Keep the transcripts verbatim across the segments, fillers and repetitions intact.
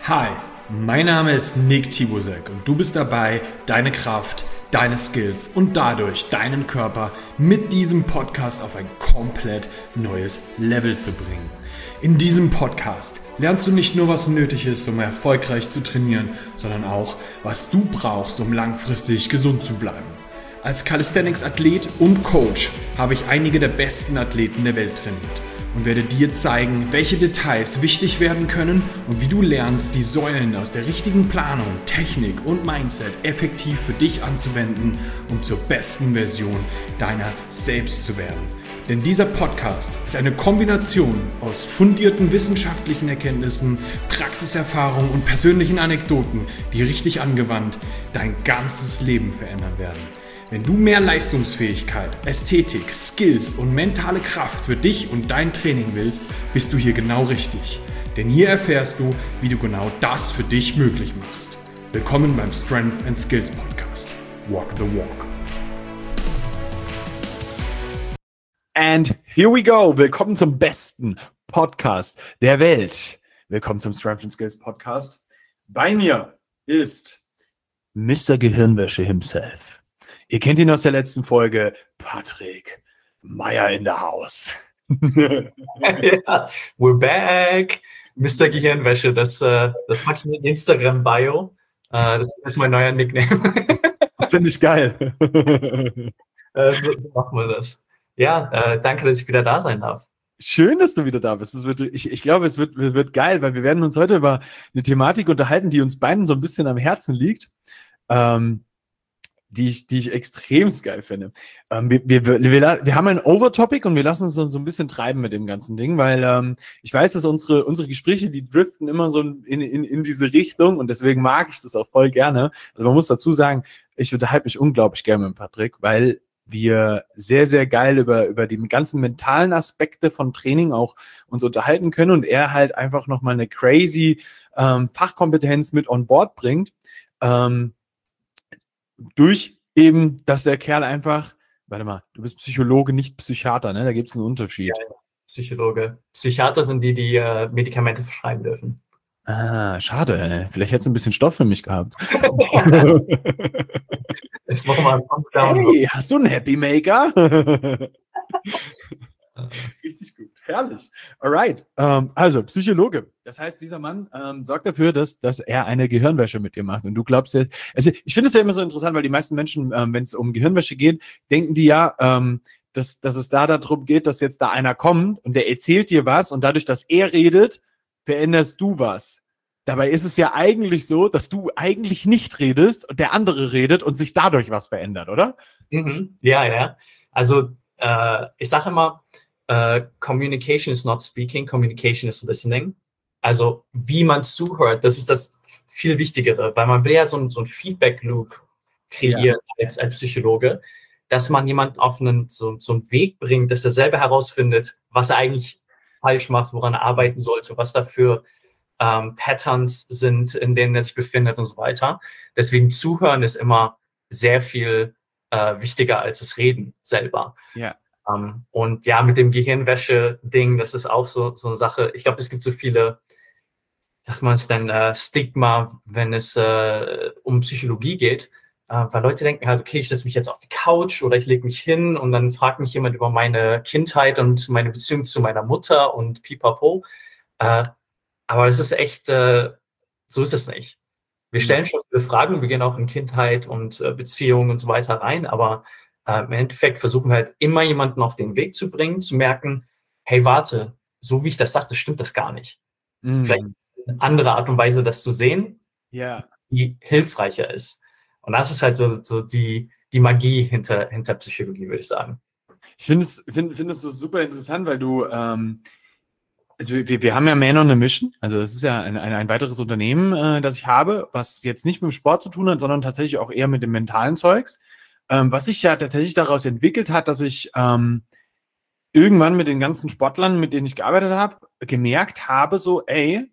Hi, mein Name ist Nick Tibusek und du bist dabei, deine Kraft, deine Skills und dadurch deinen Körper mit diesem Podcast auf ein komplett neues Level zu bringen. In diesem Podcast lernst du nicht nur, was nötig ist, um erfolgreich zu trainieren, sondern auch, was du brauchst, um langfristig gesund zu bleiben. Als Calisthenics-Athlet und Coach habe ich einige der besten Athleten der Welt trainiert und werde dir zeigen, welche Details wichtig werden können und wie du lernst, die Säulen aus der richtigen Planung, Technik und Mindset effektiv für dich anzuwenden, um zur besten Version deiner selbst zu werden. Denn dieser Podcast ist eine Kombination aus fundierten wissenschaftlichen Erkenntnissen, Praxiserfahrung und persönlichen Anekdoten, die richtig angewandt dein ganzes Leben verändern werden. Wenn du mehr Leistungsfähigkeit, Ästhetik, Skills und mentale Kraft für dich und dein Training willst, bist du hier genau richtig. Denn hier erfährst du, wie du genau das für dich möglich machst. Willkommen beim Strength and Skills Podcast. Walk the walk. And here we go. Willkommen zum besten Podcast der Welt. Willkommen zum Strength and Skills Podcast. Bei mir ist Mister Gehirnwäsche himself. Ihr kennt ihn aus der letzten Folge, Patrick Meyer in the house. Ja, we're back. Mister Gehirnwäsche, das, äh, das mache ich mit Instagram-Bio. Äh, das ist mein neuer Nickname. Finde ich geil. äh, so, so machen wir das. Ja, äh, danke, dass ich wieder da sein darf. Schön, dass du wieder da bist. Es wird, ich, ich glaube, es wird, wird geil, weil wir werden uns heute über eine Thematik unterhalten, die uns beiden so ein bisschen am Herzen liegt. Ähm, Die ich, die ich extrem geil finde. Ähm, wir, wir, wir, wir haben ein Overtopic und wir lassen uns so, so ein bisschen treiben mit dem ganzen Ding, weil ähm, ich weiß, dass unsere, unsere Gespräche, die driften immer so in, in, in diese Richtung und deswegen mag ich das auch voll gerne. Also man muss dazu sagen, ich unterhalte mich unglaublich gerne mit Patrick, weil wir sehr, sehr geil über, über die ganzen mentalen Aspekte von Training auch uns unterhalten können und er halt einfach nochmal eine crazy ähm, Fachkompetenz mit on board bringt. Ähm, Durch eben, dass der Kerl einfach, warte mal, du bist Psychologe, nicht Psychiater, ne? Da gibt es einen Unterschied. Ja, ja. Psychologe. Psychiater sind die, die äh, Medikamente verschreiben dürfen. Ah, schade, ey. Vielleicht hättest du ein bisschen Stoff für mich gehabt. Jetzt machen wir einen Countdown. Hey, hast du einen Happy Maker? Richtig gut, herrlich. Alright, ähm, also Psychologe. Das heißt, dieser Mann ähm, sorgt dafür, dass, dass er eine Gehirnwäsche mit dir macht. Und du glaubst ja, also ich finde es ja immer so interessant, weil die meisten Menschen, ähm, wenn es um Gehirnwäsche geht, denken die ja, ähm, dass, dass es da darum geht, dass jetzt da einer kommt und der erzählt dir was und dadurch, dass er redet, veränderst du was. Dabei ist es ja eigentlich so, dass du eigentlich nicht redest und der andere redet und sich dadurch was verändert, oder? Mhm. Ja, ja. Also äh, ich sage immer, Uh, communication is not speaking, communication is listening. Also wie man zuhört, das ist das viel Wichtigere, weil man will ja so ein, so ein Feedback-Loop kreieren ja. als, als Psychologe, dass man jemanden auf einen, so, so einen Weg bringt, dass er selber herausfindet, was er eigentlich falsch macht, woran er arbeiten sollte, was da für ähm, Patterns sind, in denen er sich befindet und so weiter. Deswegen zuhören ist immer sehr viel äh, wichtiger als das Reden selber. Ja. Um, und ja, mit dem Gehirnwäsche-Ding, das ist auch so, so eine Sache. Ich glaube, es gibt so viele, sagt man es denn, äh, Stigma, wenn es äh, um Psychologie geht, äh, weil Leute denken halt, okay, ich setze mich jetzt auf die Couch oder ich lege mich hin und dann fragt mich jemand über meine Kindheit und meine Beziehung zu meiner Mutter und pipapo. Äh, aber das ist echt, äh, so ist es nicht. Wir stellen schon viele Fragen, wir gehen auch in Kindheit und äh, Beziehungen und so weiter rein, aber Uh, im Endeffekt versuchen wir halt immer jemanden auf den Weg zu bringen, zu merken, hey, warte, so wie ich das sagte, stimmt das gar nicht. Mm. Vielleicht eine andere Art und Weise, das zu sehen, yeah. die hilfreicher ist. Und das ist halt so, so die, die Magie hinter, hinter Psychologie, würde ich sagen. Ich finde es, find, find es so super interessant, weil du, ähm, also wir, wir haben ja Man on a Mission, also es ist ja ein, ein, ein weiteres Unternehmen, äh, das ich habe, was jetzt nicht mit dem Sport zu tun hat, sondern tatsächlich auch eher mit dem mentalen Zeugs. Ähm, was sich ja tatsächlich daraus entwickelt hat, dass ich ähm, irgendwann mit den ganzen Sportlern, mit denen ich gearbeitet habe, gemerkt habe, so, ey,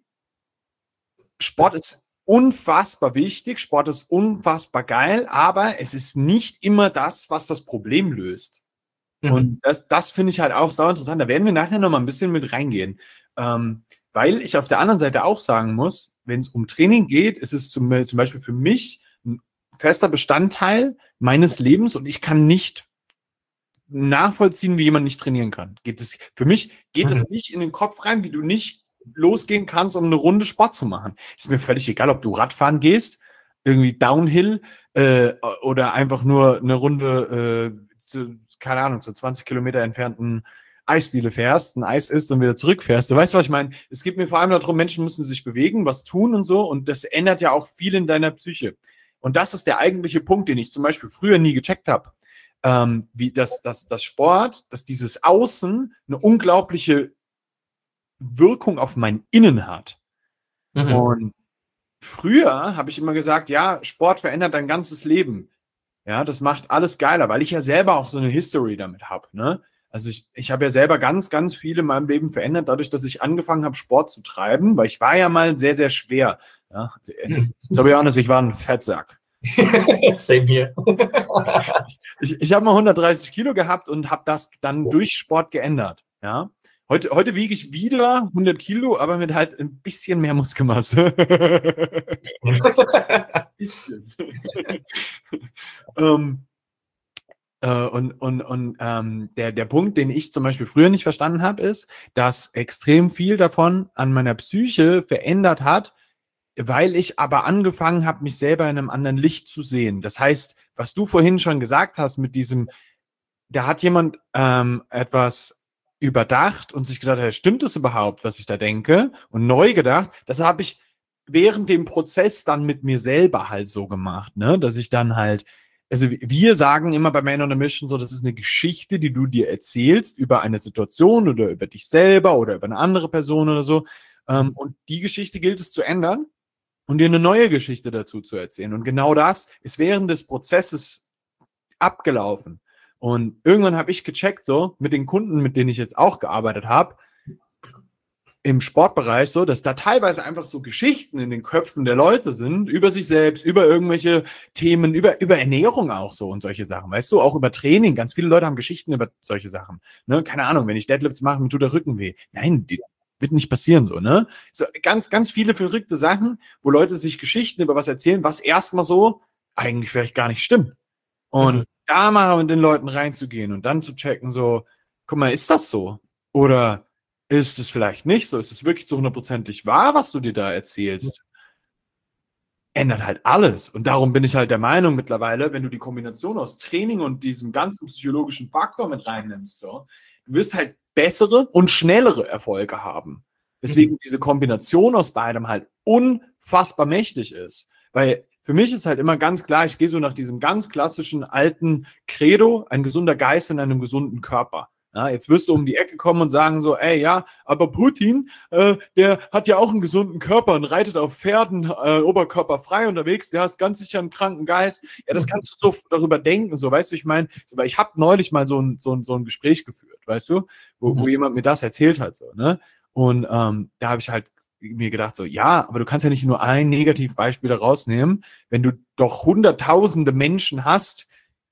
Sport ist unfassbar wichtig, Sport ist unfassbar geil, aber es ist nicht immer das, was das Problem löst. Mhm. Und das, das finde ich halt auch sau interessant. Da werden wir nachher noch mal ein bisschen mit reingehen. Ähm, weil ich auf der anderen Seite auch sagen muss, wenn es um Training geht, ist es zum, zum Beispiel für mich ein fester Bestandteil meines Lebens und ich kann nicht nachvollziehen, wie jemand nicht trainieren kann. Geht es, für mich geht es nicht in den Kopf rein, wie du nicht losgehen kannst, um eine Runde Sport zu machen. Ist mir völlig egal, ob du Radfahren gehst, irgendwie Downhill äh, oder einfach nur eine Runde, äh, zu, keine Ahnung, zu zwanzig Kilometer entfernten Eisdiele fährst, ein Eis isst und wieder zurückfährst. Du weißt, was ich meine? Es geht mir vor allem darum, Menschen müssen sich bewegen, was tun und so und das ändert ja auch viel in deiner Psyche. Und das ist der eigentliche Punkt, den ich zum Beispiel früher nie gecheckt habe. Ähm, wie das, das, das Sport, dass dieses Außen eine unglaubliche Wirkung auf mein Innen hat. Mhm. Und früher habe ich immer gesagt, ja, Sport verändert dein ganzes Leben. Ja, das macht alles geiler, weil ich ja selber auch so eine History damit habe, ne? Also ich, ich habe ja selber ganz, ganz viel in meinem Leben verändert, dadurch, dass ich angefangen habe, Sport zu treiben, weil ich war ja mal sehr, sehr schwer. Ja, so wie honest, ich war ein Fettsack. Same here. ich ich, ich habe mal hundertdreißig Kilo gehabt und habe das dann durch Sport geändert. Ja, heute, heute wiege ich wieder hundert Kilo, aber mit halt ein bisschen mehr Muskelmasse. bisschen. ähm, äh, und und, und ähm, der, der Punkt, den ich zum Beispiel früher nicht verstanden habe, ist, dass extrem viel davon an meiner Psyche verändert hat, weil ich aber angefangen habe, mich selber in einem anderen Licht zu sehen. Das heißt, was du vorhin schon gesagt hast mit diesem, da hat jemand ähm, etwas überdacht und sich gedacht, hey, stimmt das überhaupt, was ich da denke? Und neu gedacht, das habe ich während dem Prozess dann mit mir selber halt so gemacht, ne? Dass ich dann halt, also wir sagen immer bei Man on a Mission so, das ist eine Geschichte, die du dir erzählst über eine Situation oder über dich selber oder über eine andere Person oder so. Ähm, und die Geschichte gilt es zu ändern und dir eine neue Geschichte dazu zu erzählen. Und genau das ist während des Prozesses abgelaufen. Und irgendwann habe ich gecheckt, so mit den Kunden, mit denen ich jetzt auch gearbeitet habe, im Sportbereich so, dass da teilweise einfach so Geschichten in den Köpfen der Leute sind, über sich selbst, über irgendwelche Themen, über, über Ernährung auch so und solche Sachen. Weißt du, auch über Training. Ganz viele Leute haben Geschichten über solche Sachen. Ne? Keine Ahnung, wenn ich Deadlifts mache, mir tut der Rücken weh. Nein, die wird nicht passieren so, ne? So ganz, ganz viele verrückte Sachen, wo Leute sich Geschichten über was erzählen, was erstmal so eigentlich vielleicht gar nicht stimmt. Und mhm. da mal mit den Leuten reinzugehen und dann zu checken, so, guck mal, ist das so? Oder ist es vielleicht nicht so? Ist es wirklich so hundertprozentig wahr, was du dir da erzählst? Ändert halt alles. Und darum bin ich halt der Meinung mittlerweile, wenn du die Kombination aus Training und diesem ganzen psychologischen Faktor mit reinnimmst, so, du wirst halt bessere und schnellere Erfolge haben. Deswegen mhm. diese Kombination aus beidem halt unfassbar mächtig ist. Weil für mich ist halt immer ganz klar, ich gehe so nach diesem ganz klassischen alten Credo, ein gesunder Geist in einem gesunden Körper. Ja, jetzt wirst du um die Ecke kommen und sagen so, ey, ja, aber Putin, äh, der hat ja auch einen gesunden Körper und reitet auf Pferden äh, oberkörperfrei unterwegs, der hat ganz sicher einen kranken Geist. Ja, das kannst du so darüber denken, so, weißt du, ich meine, so, weil ich habe neulich mal so ein, so, ein, so ein Gespräch geführt, weißt du, wo, mhm. wo jemand mir das erzählt hat, so, ne? Und ähm, da habe ich halt mir gedacht so, ja, aber du kannst ja nicht nur ein Negativbeispiel da rausnehmen, wenn du doch hunderttausende Menschen hast,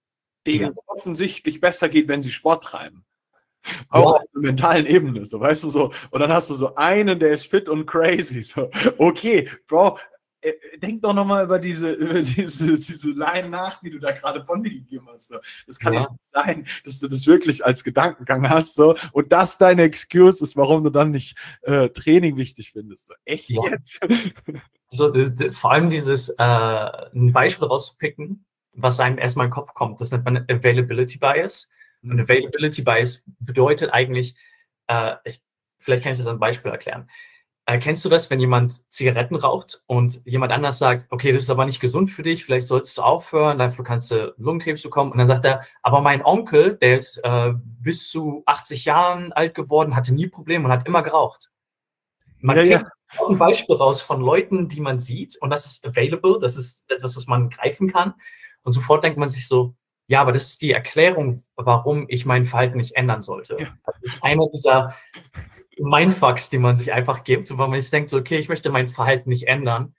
denen ja. offensichtlich besser geht, wenn sie Sport treiben. Auch ja. auf der mentalen Ebene, so, weißt du, so. Und dann hast du so einen, der ist fit und crazy, so. Okay, Bro, äh, denk doch nochmal über diese, über diese, diese Line nach, die du da gerade von dir gegeben hast, so. Das kann ja. nicht sein, dass du das wirklich als Gedankengang hast, so. Und das deine Excuse ist, warum du dann nicht äh, Training wichtig findest, so. Echt ja. jetzt? Also, das, das, vor allem dieses, äh, ein Beispiel rauszupicken, was einem erstmal in den Kopf kommt, das nennt man Availability Bias. Und Availability Bias bedeutet eigentlich, äh, ich, vielleicht kann ich das an einem Beispiel erklären. Äh, kennst du das, wenn jemand Zigaretten raucht und jemand anders sagt, okay, das ist aber nicht gesund für dich, vielleicht solltest du aufhören, dafür kannst du Lungenkrebs bekommen. Und dann sagt er, aber mein Onkel, der ist äh, bis zu achtzig Jahren alt geworden, hatte nie Probleme und hat immer geraucht. Man ja, kennt ja. ein Beispiel raus von Leuten, die man sieht und das ist available, das ist etwas, was man greifen kann. Und sofort denkt man sich so, ja, aber das ist die Erklärung, warum ich mein Verhalten nicht ändern sollte. Ja. Das ist einer dieser Mindfucks, die man sich einfach gibt, weil man sich denkt, so, okay, ich möchte mein Verhalten nicht ändern.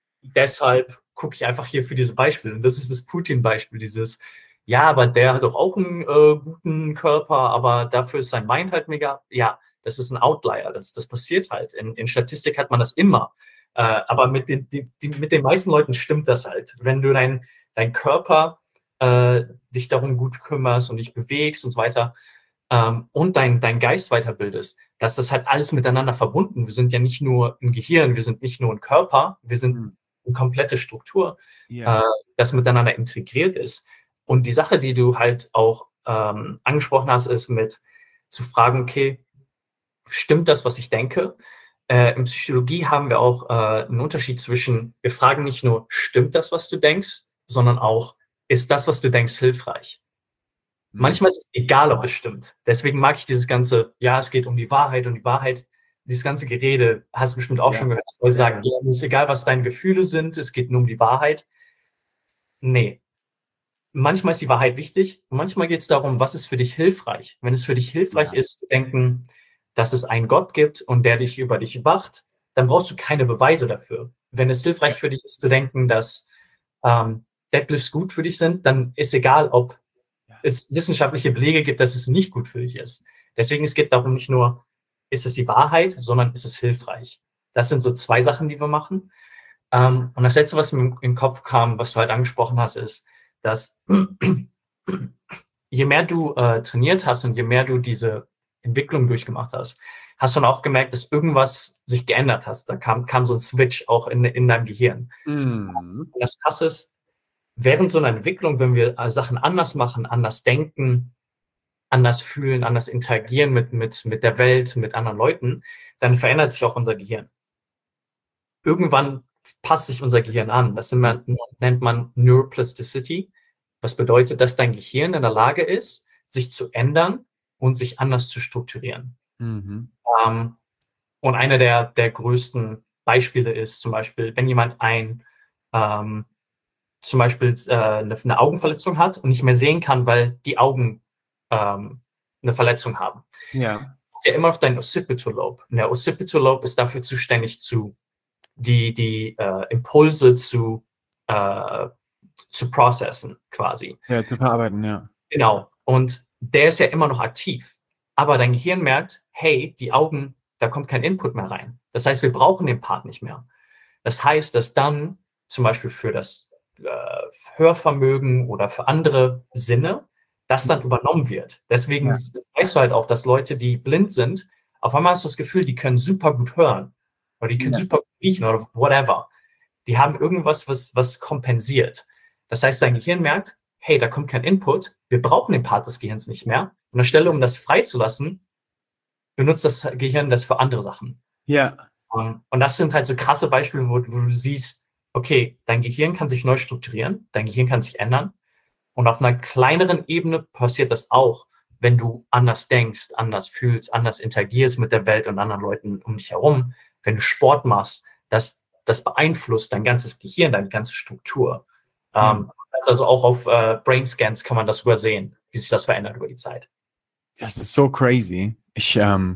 Deshalb gucke ich einfach hier für diese Beispiele. Und das ist das Putin-Beispiel, dieses, ja, aber der hat doch auch einen äh, guten Körper, aber dafür ist sein Mind halt mega. Ja, das ist ein Outlier, das, das passiert halt. In, in Statistik hat man das immer. Äh, aber mit den, die, die, mit den meisten Leuten stimmt das halt. Wenn du dein, dein Körper äh, dich darum gut kümmerst und dich bewegst und so weiter ähm, und dein, dein Geist weiterbildest, dass das halt alles miteinander verbunden. Wir sind ja nicht nur ein Gehirn, wir sind nicht nur ein Körper, wir sind Mhm. eine komplette Struktur, Ja. äh, das miteinander integriert ist. Und die Sache, die du halt auch ähm, angesprochen hast, ist mit zu fragen, okay, stimmt das, was ich denke? Äh, in Psychologie haben wir auch äh, einen Unterschied zwischen, wir fragen nicht nur, stimmt das, was du denkst, sondern auch, ist das, was du denkst, hilfreich? Mhm. Manchmal ist es egal, ob es stimmt. Deswegen mag ich dieses ganze, ja, es geht um die Wahrheit und die Wahrheit, dieses ganze Gerede, hast du bestimmt auch Ja. schon gehört, dass Leute Ja. sagen, ja, mir ist egal, was deine Gefühle sind, es geht nur um die Wahrheit. Nee. Manchmal ist die Wahrheit wichtig und manchmal geht es darum, was ist für dich hilfreich. Wenn es für dich hilfreich Ja. ist, zu denken, dass es einen Gott gibt und der dich über dich wacht, dann brauchst du keine Beweise dafür. Wenn es hilfreich für dich ist, zu denken, dass ähm, Deadlifts gut für dich sind, dann ist egal, ob es wissenschaftliche Belege gibt, dass es nicht gut für dich ist. Deswegen es geht darum, nicht nur, ist es die Wahrheit, sondern ist es hilfreich. Das sind so zwei Sachen, die wir machen. Ähm, und das Letzte, was mir in den Kopf kam, was du halt angesprochen hast, ist, dass je mehr du äh, trainiert hast und je mehr du diese Entwicklung durchgemacht hast, hast du dann auch gemerkt, dass irgendwas sich geändert hat. Da kam, kam so ein Switch auch in, in deinem Gehirn. Mhm. Und das Krasse ist, während so einer Entwicklung, wenn wir äh, Sachen anders machen, anders denken, anders fühlen, anders interagieren mit, mit, mit der Welt, mit anderen Leuten, dann verändert sich auch unser Gehirn. Irgendwann passt sich unser Gehirn an. Das nennt man, nennt man Neuroplasticity. Was bedeutet, dass dein Gehirn in der Lage ist, sich zu ändern und sich anders zu strukturieren. Mhm. Ähm, und einer der, der größten Beispiele ist zum Beispiel, wenn jemand ein ähm, zum Beispiel äh, eine, eine Augenverletzung hat und nicht mehr sehen kann, weil die Augen ähm, eine Verletzung haben. Ja. Ist ja immer noch dein Occipital Lobe. Und der Occipital Lobe ist dafür zuständig, zu die, die äh, Impulse zu, äh, zu processen, quasi. Ja, zu verarbeiten, ja. Genau. Und der ist ja immer noch aktiv. Aber dein Gehirn merkt, hey, die Augen, da kommt kein Input mehr rein. Das heißt, wir brauchen den Part nicht mehr. Das heißt, dass dann zum Beispiel für das äh, Hörvermögen oder für andere Sinne das dann übernommen wird. Deswegen Ja. weißt du halt auch, dass Leute, die blind sind, auf einmal hast du das Gefühl, die können super gut hören oder die können Ja. super gut riechen oder whatever. Die haben irgendwas, was, was kompensiert. Das heißt, dein Gehirn merkt, hey, da kommt kein Input, wir brauchen den Part des Gehirns nicht mehr. Und anstelle, um das freizulassen, benutzt das Gehirn das für andere Sachen. Ja. Um, und das sind halt so krasse Beispiele, wo, wo du siehst, okay, dein Gehirn kann sich neu strukturieren, dein Gehirn kann sich ändern. Und auf einer kleineren Ebene passiert das auch, wenn du anders denkst, anders fühlst, anders interagierst mit der Welt und anderen Leuten um dich herum. Wenn du Sport machst, das, das beeinflusst dein ganzes Gehirn, deine ganze Struktur. Ja. Ähm, also auch auf äh, Brain Scans kann man das übersehen, wie sich das verändert über die Zeit. Das ist so crazy. Ich ähm,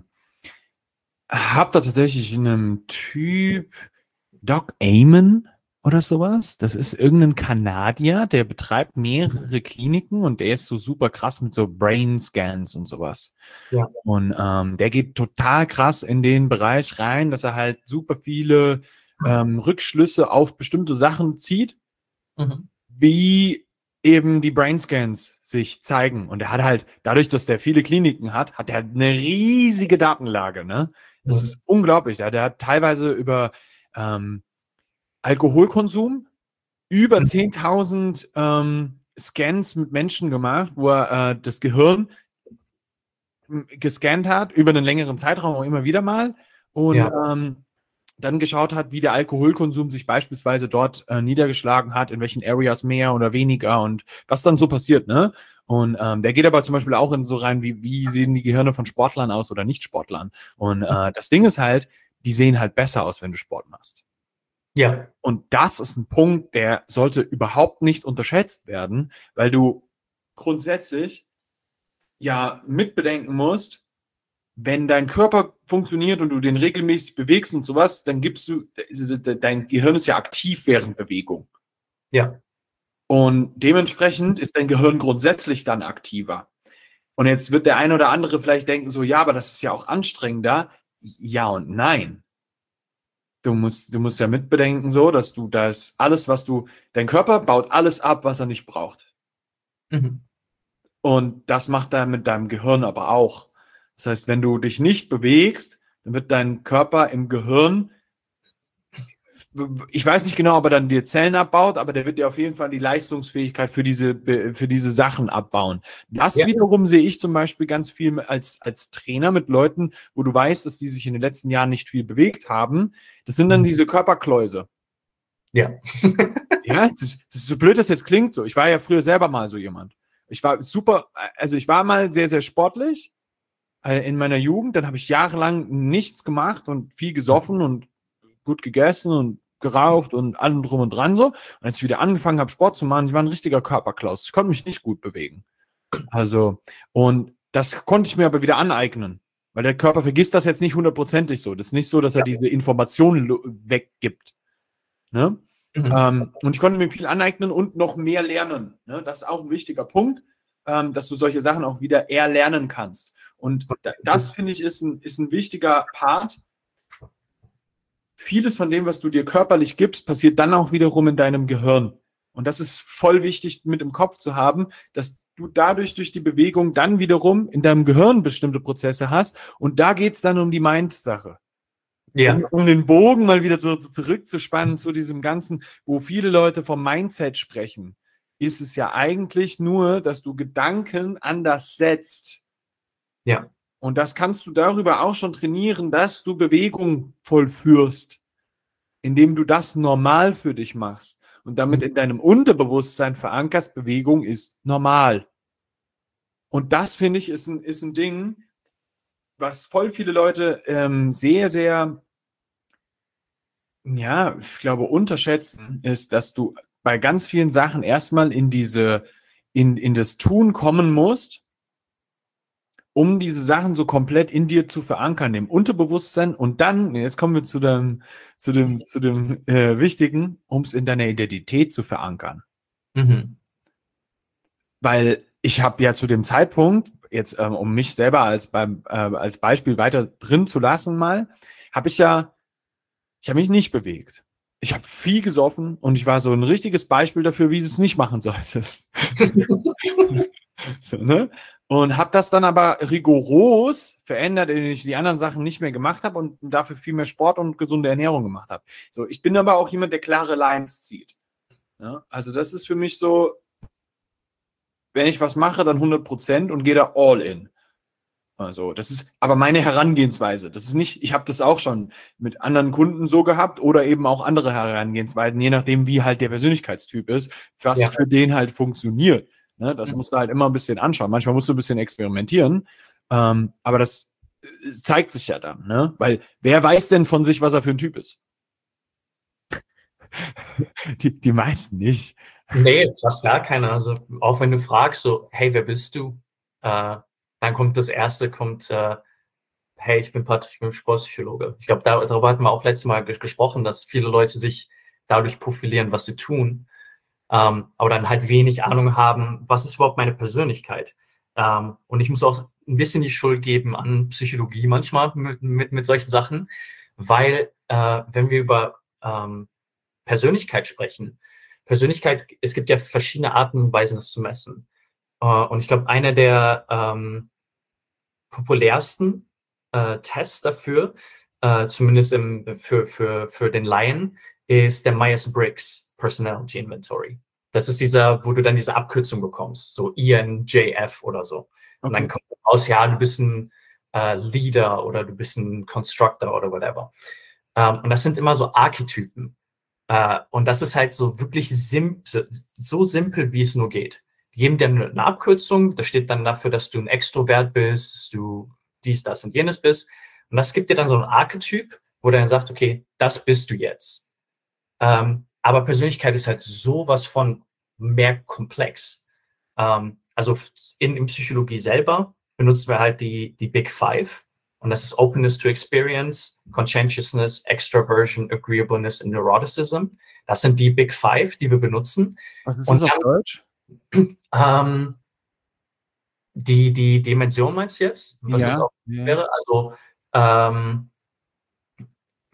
habe da tatsächlich einen Typ, Doc Amen oder sowas. Das ist irgendein Kanadier, der betreibt mehrere Kliniken und der ist so super krass mit so Brain Scans und sowas. Ja. Und ähm, der geht total krass in den Bereich rein, dass er halt super viele ähm, Rückschlüsse auf bestimmte Sachen zieht, Mhm. wie eben die Brain Scans sich zeigen. Und er hat halt, dadurch, dass der viele Kliniken hat, hat er eine riesige Datenlage, ne? Das Mhm. ist unglaublich. Der, der hat teilweise über ähm, Alkoholkonsum über Mhm. zehntausend ähm, Scans mit Menschen gemacht, wo er äh, das Gehirn m, gescannt hat, über einen längeren Zeitraum auch immer wieder mal. Und Ja. ähm, dann geschaut hat, wie der Alkoholkonsum sich beispielsweise dort äh, niedergeschlagen hat, in welchen Areas mehr oder weniger und was dann so passiert, ne? Und ähm, der geht aber zum Beispiel auch in so rein, wie, wie sehen die Gehirne von Sportlern aus oder Nicht-Sportlern. Und äh, das Ding ist halt, die sehen halt besser aus, wenn du Sport machst. Ja. Und das ist ein Punkt, der sollte überhaupt nicht unterschätzt werden, weil du grundsätzlich ja mitbedenken musst, wenn dein Körper funktioniert und du den regelmäßig bewegst und sowas, dann gibst du, dein Gehirn ist ja aktiv während Bewegung. Ja. Und dementsprechend ist dein Gehirn grundsätzlich dann aktiver. Und jetzt wird der eine oder andere vielleicht denken so, ja, aber das ist ja auch anstrengender. Ja und nein. du musst, du musst ja mitbedenken so, dass du das alles, was du, dein Körper baut alles ab, was er nicht braucht. Mhm. Und das macht er mit deinem Gehirn aber auch. Das heißt, wenn du dich nicht bewegst, dann wird dein Körper im Gehirn, ich weiß nicht genau, ob er dann dir Zellen abbaut, aber der wird dir auf jeden Fall die Leistungsfähigkeit für diese, für diese Sachen abbauen. Das Ja. wiederum sehe ich zum Beispiel ganz viel als, als Trainer mit Leuten, wo du weißt, dass die sich in den letzten Jahren nicht viel bewegt haben. Das sind dann Mhm. diese Körperkläuse. Ja. Ja, das ist, das ist so blöd, das jetzt klingt so. Ich war ja früher selber mal so jemand. Ich war super, also ich war mal sehr, sehr sportlich äh, in meiner Jugend. Dann habe ich jahrelang nichts gemacht und viel gesoffen und gut gegessen und geraucht und allem drum und dran so. Und als ich wieder angefangen habe, Sport zu machen, ich war ein richtiger Körperklaus. Ich konnte mich nicht gut bewegen. Also, und das konnte ich mir aber wieder aneignen. Weil der Körper vergisst das jetzt nicht hundertprozentig so. Das ist nicht so, dass er Ja. diese Informationen lo- weggibt. Ne? Mhm. Ähm, und ich konnte mir viel aneignen und noch mehr lernen. Ne? Das ist auch ein wichtiger Punkt, ähm, dass du solche Sachen auch wieder erlernen kannst. Und da, das, finde ich, ist ein, ist ein wichtiger Part. Vieles von dem, was du dir körperlich gibst, passiert dann auch wiederum in deinem Gehirn. Und das ist voll wichtig mit im Kopf zu haben, dass du dadurch durch die Bewegung dann wiederum in deinem Gehirn bestimmte Prozesse hast. Und da geht es dann um die Mind-Sache. Ja. Um, um den Bogen mal wieder so, so zurückzuspannen zu diesem Ganzen, wo viele Leute vom Mindset sprechen, ist es ja eigentlich nur, dass du Gedanken anders setzt. Ja. Und das kannst du darüber auch schon trainieren, dass du Bewegung vollführst, indem du das normal für dich machst und damit in deinem Unterbewusstsein verankerst, Bewegung ist normal. Und das, finde ich, ist ein, ist ein Ding, was voll viele Leute ähm, sehr, sehr, ja, ich glaube, unterschätzen, ist, dass du bei ganz vielen Sachen erstmal in diese, in, in das Tun kommen musst, um diese Sachen so komplett in dir zu verankern, im Unterbewusstsein. Und dann, jetzt kommen wir zu dem, zu dem, zu dem äh, Wichtigen, um es in deiner Identität zu verankern. Mhm. Weil ich habe ja zu dem Zeitpunkt, jetzt ähm, um mich selber als, beim, äh, als Beispiel weiter drin zu lassen mal, habe ich ja, ich habe mich nicht bewegt. Ich habe viel gesoffen und ich war so ein richtiges Beispiel dafür, wie du es nicht machen solltest. So, ne? Und habe das dann aber rigoros verändert, indem ich die anderen Sachen nicht mehr gemacht habe und dafür viel mehr Sport und gesunde Ernährung gemacht habe. So, ich bin aber auch jemand, der klare Lines zieht. Ja? Also das ist für mich so, wenn ich was mache, dann hundert Prozent und gehe da all in. Also das ist aber meine Herangehensweise. Das ist nicht, ich habe das auch schon mit anderen Kunden so gehabt oder eben auch andere Herangehensweisen, je nachdem, wie halt der Persönlichkeitstyp ist, was Ja. für den halt funktioniert. Ne, das musst du halt immer ein bisschen anschauen. Manchmal musst du ein bisschen experimentieren, ähm, aber das zeigt sich ja dann, ne? Weil wer weiß denn von sich, was er für ein Typ ist? Die, die meisten nicht. Nee, fast gar keiner. Also auch wenn du fragst, so, hey, wer bist du? Äh, dann kommt das Erste, kommt, äh, hey, ich bin Patrick, ich bin Sportpsychologe. Ich glaube, da, darüber hatten wir auch letztes Mal ges gesprochen, dass viele Leute sich dadurch profilieren, was sie tun. Ähm, aber dann halt wenig Ahnung haben, was ist überhaupt meine Persönlichkeit. Ähm, und ich muss auch ein bisschen die Schuld geben an Psychologie manchmal mit, mit, mit solchen Sachen, weil äh, wenn wir über ähm, Persönlichkeit sprechen, Persönlichkeit, es gibt ja verschiedene Arten und Weisen, das zu messen. Äh, und ich glaube, einer der ähm, populärsten äh, Tests dafür, äh, zumindest im, für, für, für den Laien, ist der Myers-Briggs Personality Inventory. Das ist dieser, wo du dann diese Abkürzung bekommst, so I N J F oder so. Und Okay. dann kommt raus, ja, du bist ein äh, Leader oder du bist ein Constructor oder whatever. Ähm, und das sind immer so Archetypen. Äh, und das ist halt so wirklich simpel, so simpel, wie es nur geht. Die geben dir eine, eine Abkürzung, das steht dann dafür, dass du ein Extrovert bist, dass du dies, das und jenes bist. Und das gibt dir dann so ein Archetyp, wo der dann sagt, okay, das bist du jetzt. Ähm, aber Persönlichkeit ist halt sowas von mehr komplex. Ähm, also in, in Psychologie selber benutzen wir halt die, die Big Five. Und das ist Openness to Experience, Conscientiousness, Extraversion, Agreeableness und Neuroticism. Das sind die Big Five, die wir benutzen. Was ist und das auf dann, Deutsch? Ähm, die, die Dimension meinst du jetzt? Was Ja, das auch ja. wäre? Also ähm,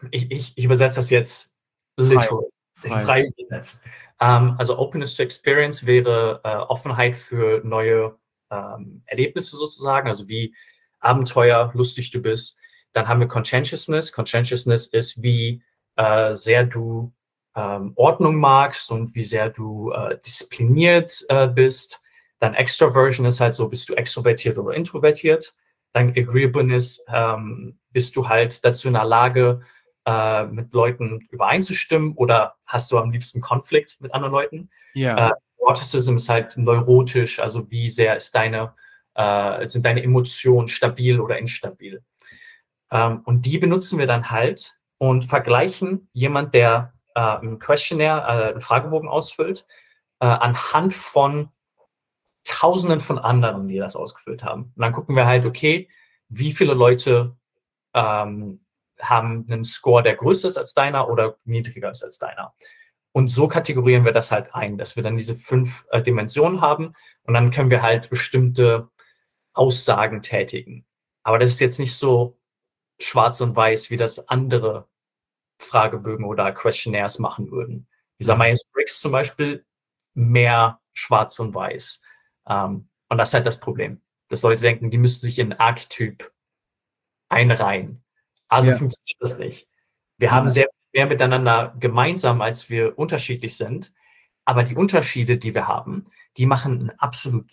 ich, ich, ich übersetze das jetzt literal, Frei. frei übersetzt. Ähm, also Openness to Experience wäre äh, Offenheit für neue ähm, Erlebnisse sozusagen, also wie Abenteuer, lustig du bist. Dann haben wir Conscientiousness. Conscientiousness ist, wie äh, sehr du ähm, Ordnung magst und wie sehr du äh, diszipliniert äh, bist. Dann Extroversion ist halt so, bist du extrovertiert oder introvertiert. Dann Agreeableness, ähm, bist du halt dazu in der Lage, äh, mit Leuten übereinzustimmen oder hast du am liebsten Konflikt mit anderen Leuten? Ja. Äh, Neuroticism ist halt neurotisch, also wie sehr ist deine, äh, sind deine Emotionen stabil oder instabil. Ähm, und die benutzen wir dann halt und vergleichen jemand, der äh, ein Questionnaire, äh, einen Fragebogen ausfüllt, äh, anhand von Tausenden von anderen, die das ausgefüllt haben. Und dann gucken wir halt, okay, wie viele Leute ähm, haben einen Score, der größer ist als deiner oder niedriger ist als deiner. Und so kategorieren wir das halt ein, dass wir dann diese fünf äh, Dimensionen haben und dann können wir halt bestimmte Aussagen tätigen. Aber das ist jetzt nicht so schwarz und weiß, wie das andere Fragebögen oder Questionnaires machen würden. Dieser Myers-Briggs zum Beispiel mehr schwarz und weiß. Um, und das ist halt das Problem, dass Leute denken, die müssen sich in einen Archetyp einreihen. Also Ja. funktioniert das nicht. Wir Ja. haben sehr viel mehr miteinander gemeinsam, als wir unterschiedlich sind. Aber die Unterschiede, die wir haben, die machen einen absolut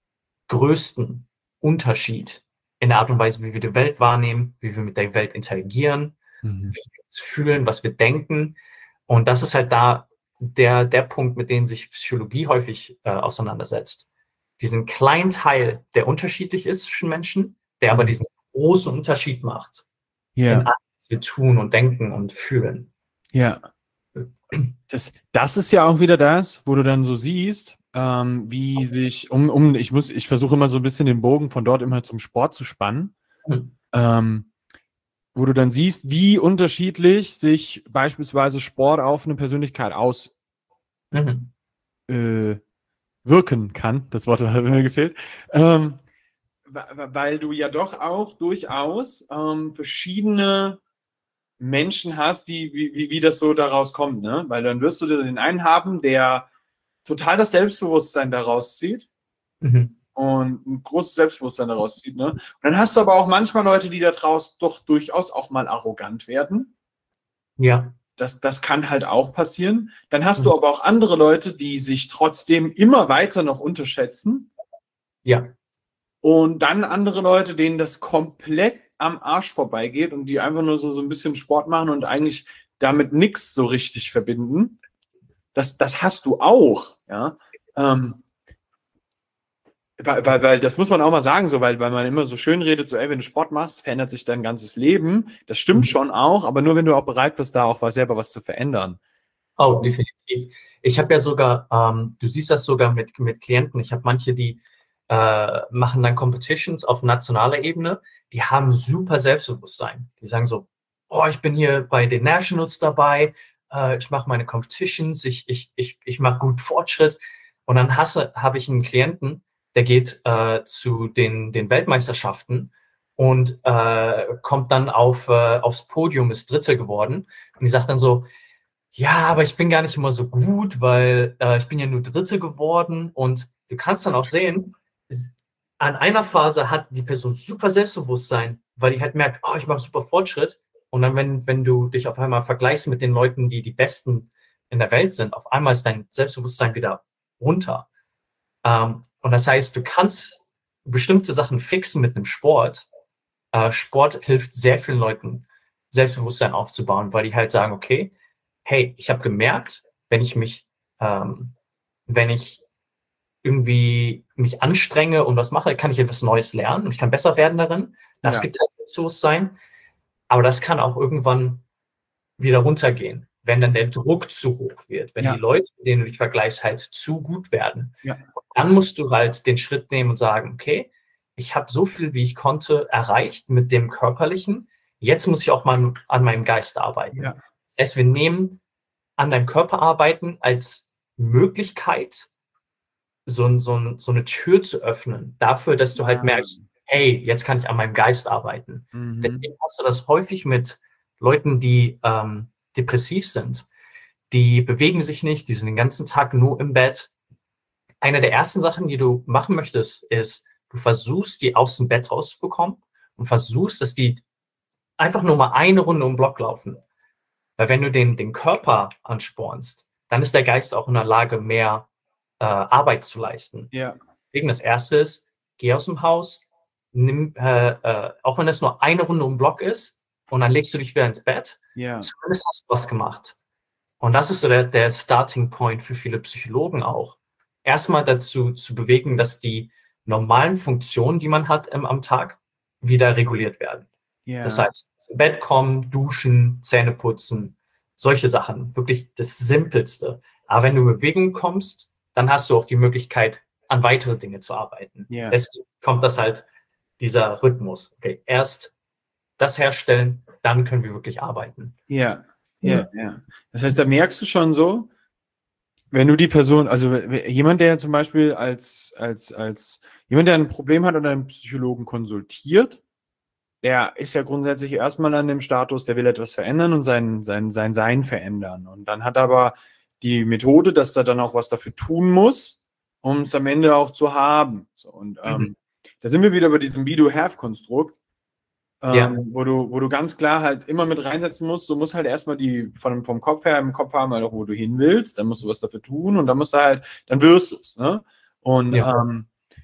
größten Unterschied in der Art und Weise, wie wir die Welt wahrnehmen, wie wir mit der Welt interagieren, Mhm. wie wir uns fühlen, was wir denken. Und das ist halt da der, der Punkt, mit dem sich Psychologie häufig äh, auseinandersetzt. Diesen kleinen Teil, der unterschiedlich ist zwischen Menschen, der aber diesen großen Unterschied macht Ja. in allem, was wir tun und denken und fühlen. Ja. Das, das ist ja auch wieder das, wo du dann so siehst, ähm, wie sich, um, um, ich muss, ich versuche immer so ein bisschen den Bogen von dort immer zum Sport zu spannen, Mhm. ähm, wo du dann siehst, wie unterschiedlich sich beispielsweise Sport auf eine Persönlichkeit aus Mhm. äh, wirken kann. Das Wort hat mir gefehlt. Ähm, weil du ja doch auch durchaus ähm, verschiedene Menschen hast, die, wie, wie, wie das so daraus kommt, ne? Weil dann wirst du den einen haben, der total das Selbstbewusstsein daraus zieht Mhm. und ein großes Selbstbewusstsein daraus zieht, ne? Und dann hast du aber auch manchmal Leute, die daraus doch durchaus auch mal arrogant werden. Ja. Das, das kann halt auch passieren. Dann hast du aber auch andere Leute, die sich trotzdem immer weiter noch unterschätzen. Ja. Und dann andere Leute, denen das komplett am Arsch vorbeigeht und die einfach nur so, so ein bisschen Sport machen und eigentlich damit nichts so richtig verbinden. Das, das hast du auch, ja. Ähm, weil, weil, weil, das muss man auch mal sagen, so, weil, weil man immer so schön redet, so, ey, wenn du Sport machst, verändert sich dein ganzes Leben. Das stimmt Mhm. schon auch, aber nur wenn du auch bereit bist, da auch was, selber was zu verändern. Oh, definitiv. Ich habe ja sogar, ähm, du siehst das sogar mit, mit Klienten. Ich habe manche, die äh, machen dann Competitions auf nationaler Ebene. Die haben super Selbstbewusstsein. Die sagen so, oh, ich bin hier bei den Nationals dabei, äh, ich mache meine Competitions, ich, ich, ich, ich mache gut Fortschritt. Und dann habe ich einen Klienten, der geht äh, zu den, den Weltmeisterschaften und äh, kommt dann auf, äh, aufs Podium, ist Dritte geworden. Und die sagt dann so, ja, aber ich bin gar nicht immer so gut, weil äh, ich bin ja nur Dritte geworden. Und du kannst dann auch sehen, an einer Phase hat die Person super Selbstbewusstsein, weil die halt merkt, oh, ich mache super Fortschritt. Und dann, wenn, wenn du dich auf einmal vergleichst mit den Leuten, die die Besten in der Welt sind, auf einmal ist dein Selbstbewusstsein wieder runter. Ähm, und das heißt, du kannst bestimmte Sachen fixen mit einem Sport. Äh, Sport hilft sehr vielen Leuten, Selbstbewusstsein aufzubauen, weil die halt sagen, okay, hey, ich habe gemerkt, wenn ich mich, ähm, wenn ich irgendwie mich anstrenge und was mache, kann ich etwas Neues lernen und ich kann besser werden darin. Das Ja. gibt halt Selbstbewusstsein. Aber das kann auch irgendwann wieder runtergehen, wenn dann der Druck zu hoch wird, wenn Ja. die Leute, mit denen du dich vergleichst, halt zu gut werden. Ja. Dann musst du halt den Schritt nehmen und sagen, okay, ich habe so viel, wie ich konnte, erreicht mit dem Körperlichen. Jetzt muss ich auch mal an meinem Geist arbeiten. Ja. Das heißt, wir nehmen an deinem Körper arbeiten als Möglichkeit, so, so, so eine Tür zu öffnen, dafür, dass du halt merkst, hey, jetzt kann ich an meinem Geist arbeiten. Mhm. Deswegen hast du das häufig mit Leuten, die ähm, depressiv sind, die bewegen sich nicht, die sind den ganzen Tag nur im Bett. Eine der ersten Sachen, die du machen möchtest, ist, du versuchst, die aus dem Bett rauszubekommen und versuchst, dass die einfach nur mal eine Runde um den Block laufen. Weil wenn du den, den Körper anspornst, dann ist der Geist auch in der Lage, mehr äh, Arbeit zu leisten. Ja. Deswegen das Erste ist, geh aus dem Haus, nimm, äh, äh, auch wenn das nur eine Runde um den Block ist, und dann legst du dich wieder ins Bett, Ja. zumindest hast du was gemacht. Und das ist so der, der Starting Point für viele Psychologen auch. Erstmal dazu zu bewegen, dass die normalen Funktionen, die man hat im, am Tag, wieder reguliert werden. Ja. Das heißt, ins Bett kommen, duschen, Zähne putzen, solche Sachen. Wirklich das Simpelste. Aber wenn du in Bewegung kommst, dann hast du auch die Möglichkeit, an weitere Dinge zu arbeiten. Ja. Deswegen kommt das halt, dieser Rhythmus. Okay, erst das herstellen, dann können wir wirklich arbeiten. Ja, ja, ja. Das heißt, da merkst du schon so, wenn du die Person, also jemand, der zum Beispiel als, als, als jemand, der ein Problem hat oder einen Psychologen konsultiert, der ist ja grundsätzlich erstmal an dem Status, der will etwas verändern und sein, sein, sein Sein verändern. Und dann hat aber die Methode, dass er dann auch was dafür tun muss, um es am Ende auch zu haben. So, und ähm, Mhm. da sind wir wieder bei diesem Be-Do-Have-Konstrukt, ähm, Ja. wo du, wo du ganz klar halt immer mit reinsetzen musst. Du musst halt erstmal die von, vom Kopf her im Kopf haben, halt auch, wo du hin willst. Dann musst du was dafür tun und dann musst du halt, dann wirst du es. Ne? Und Ja. ähm,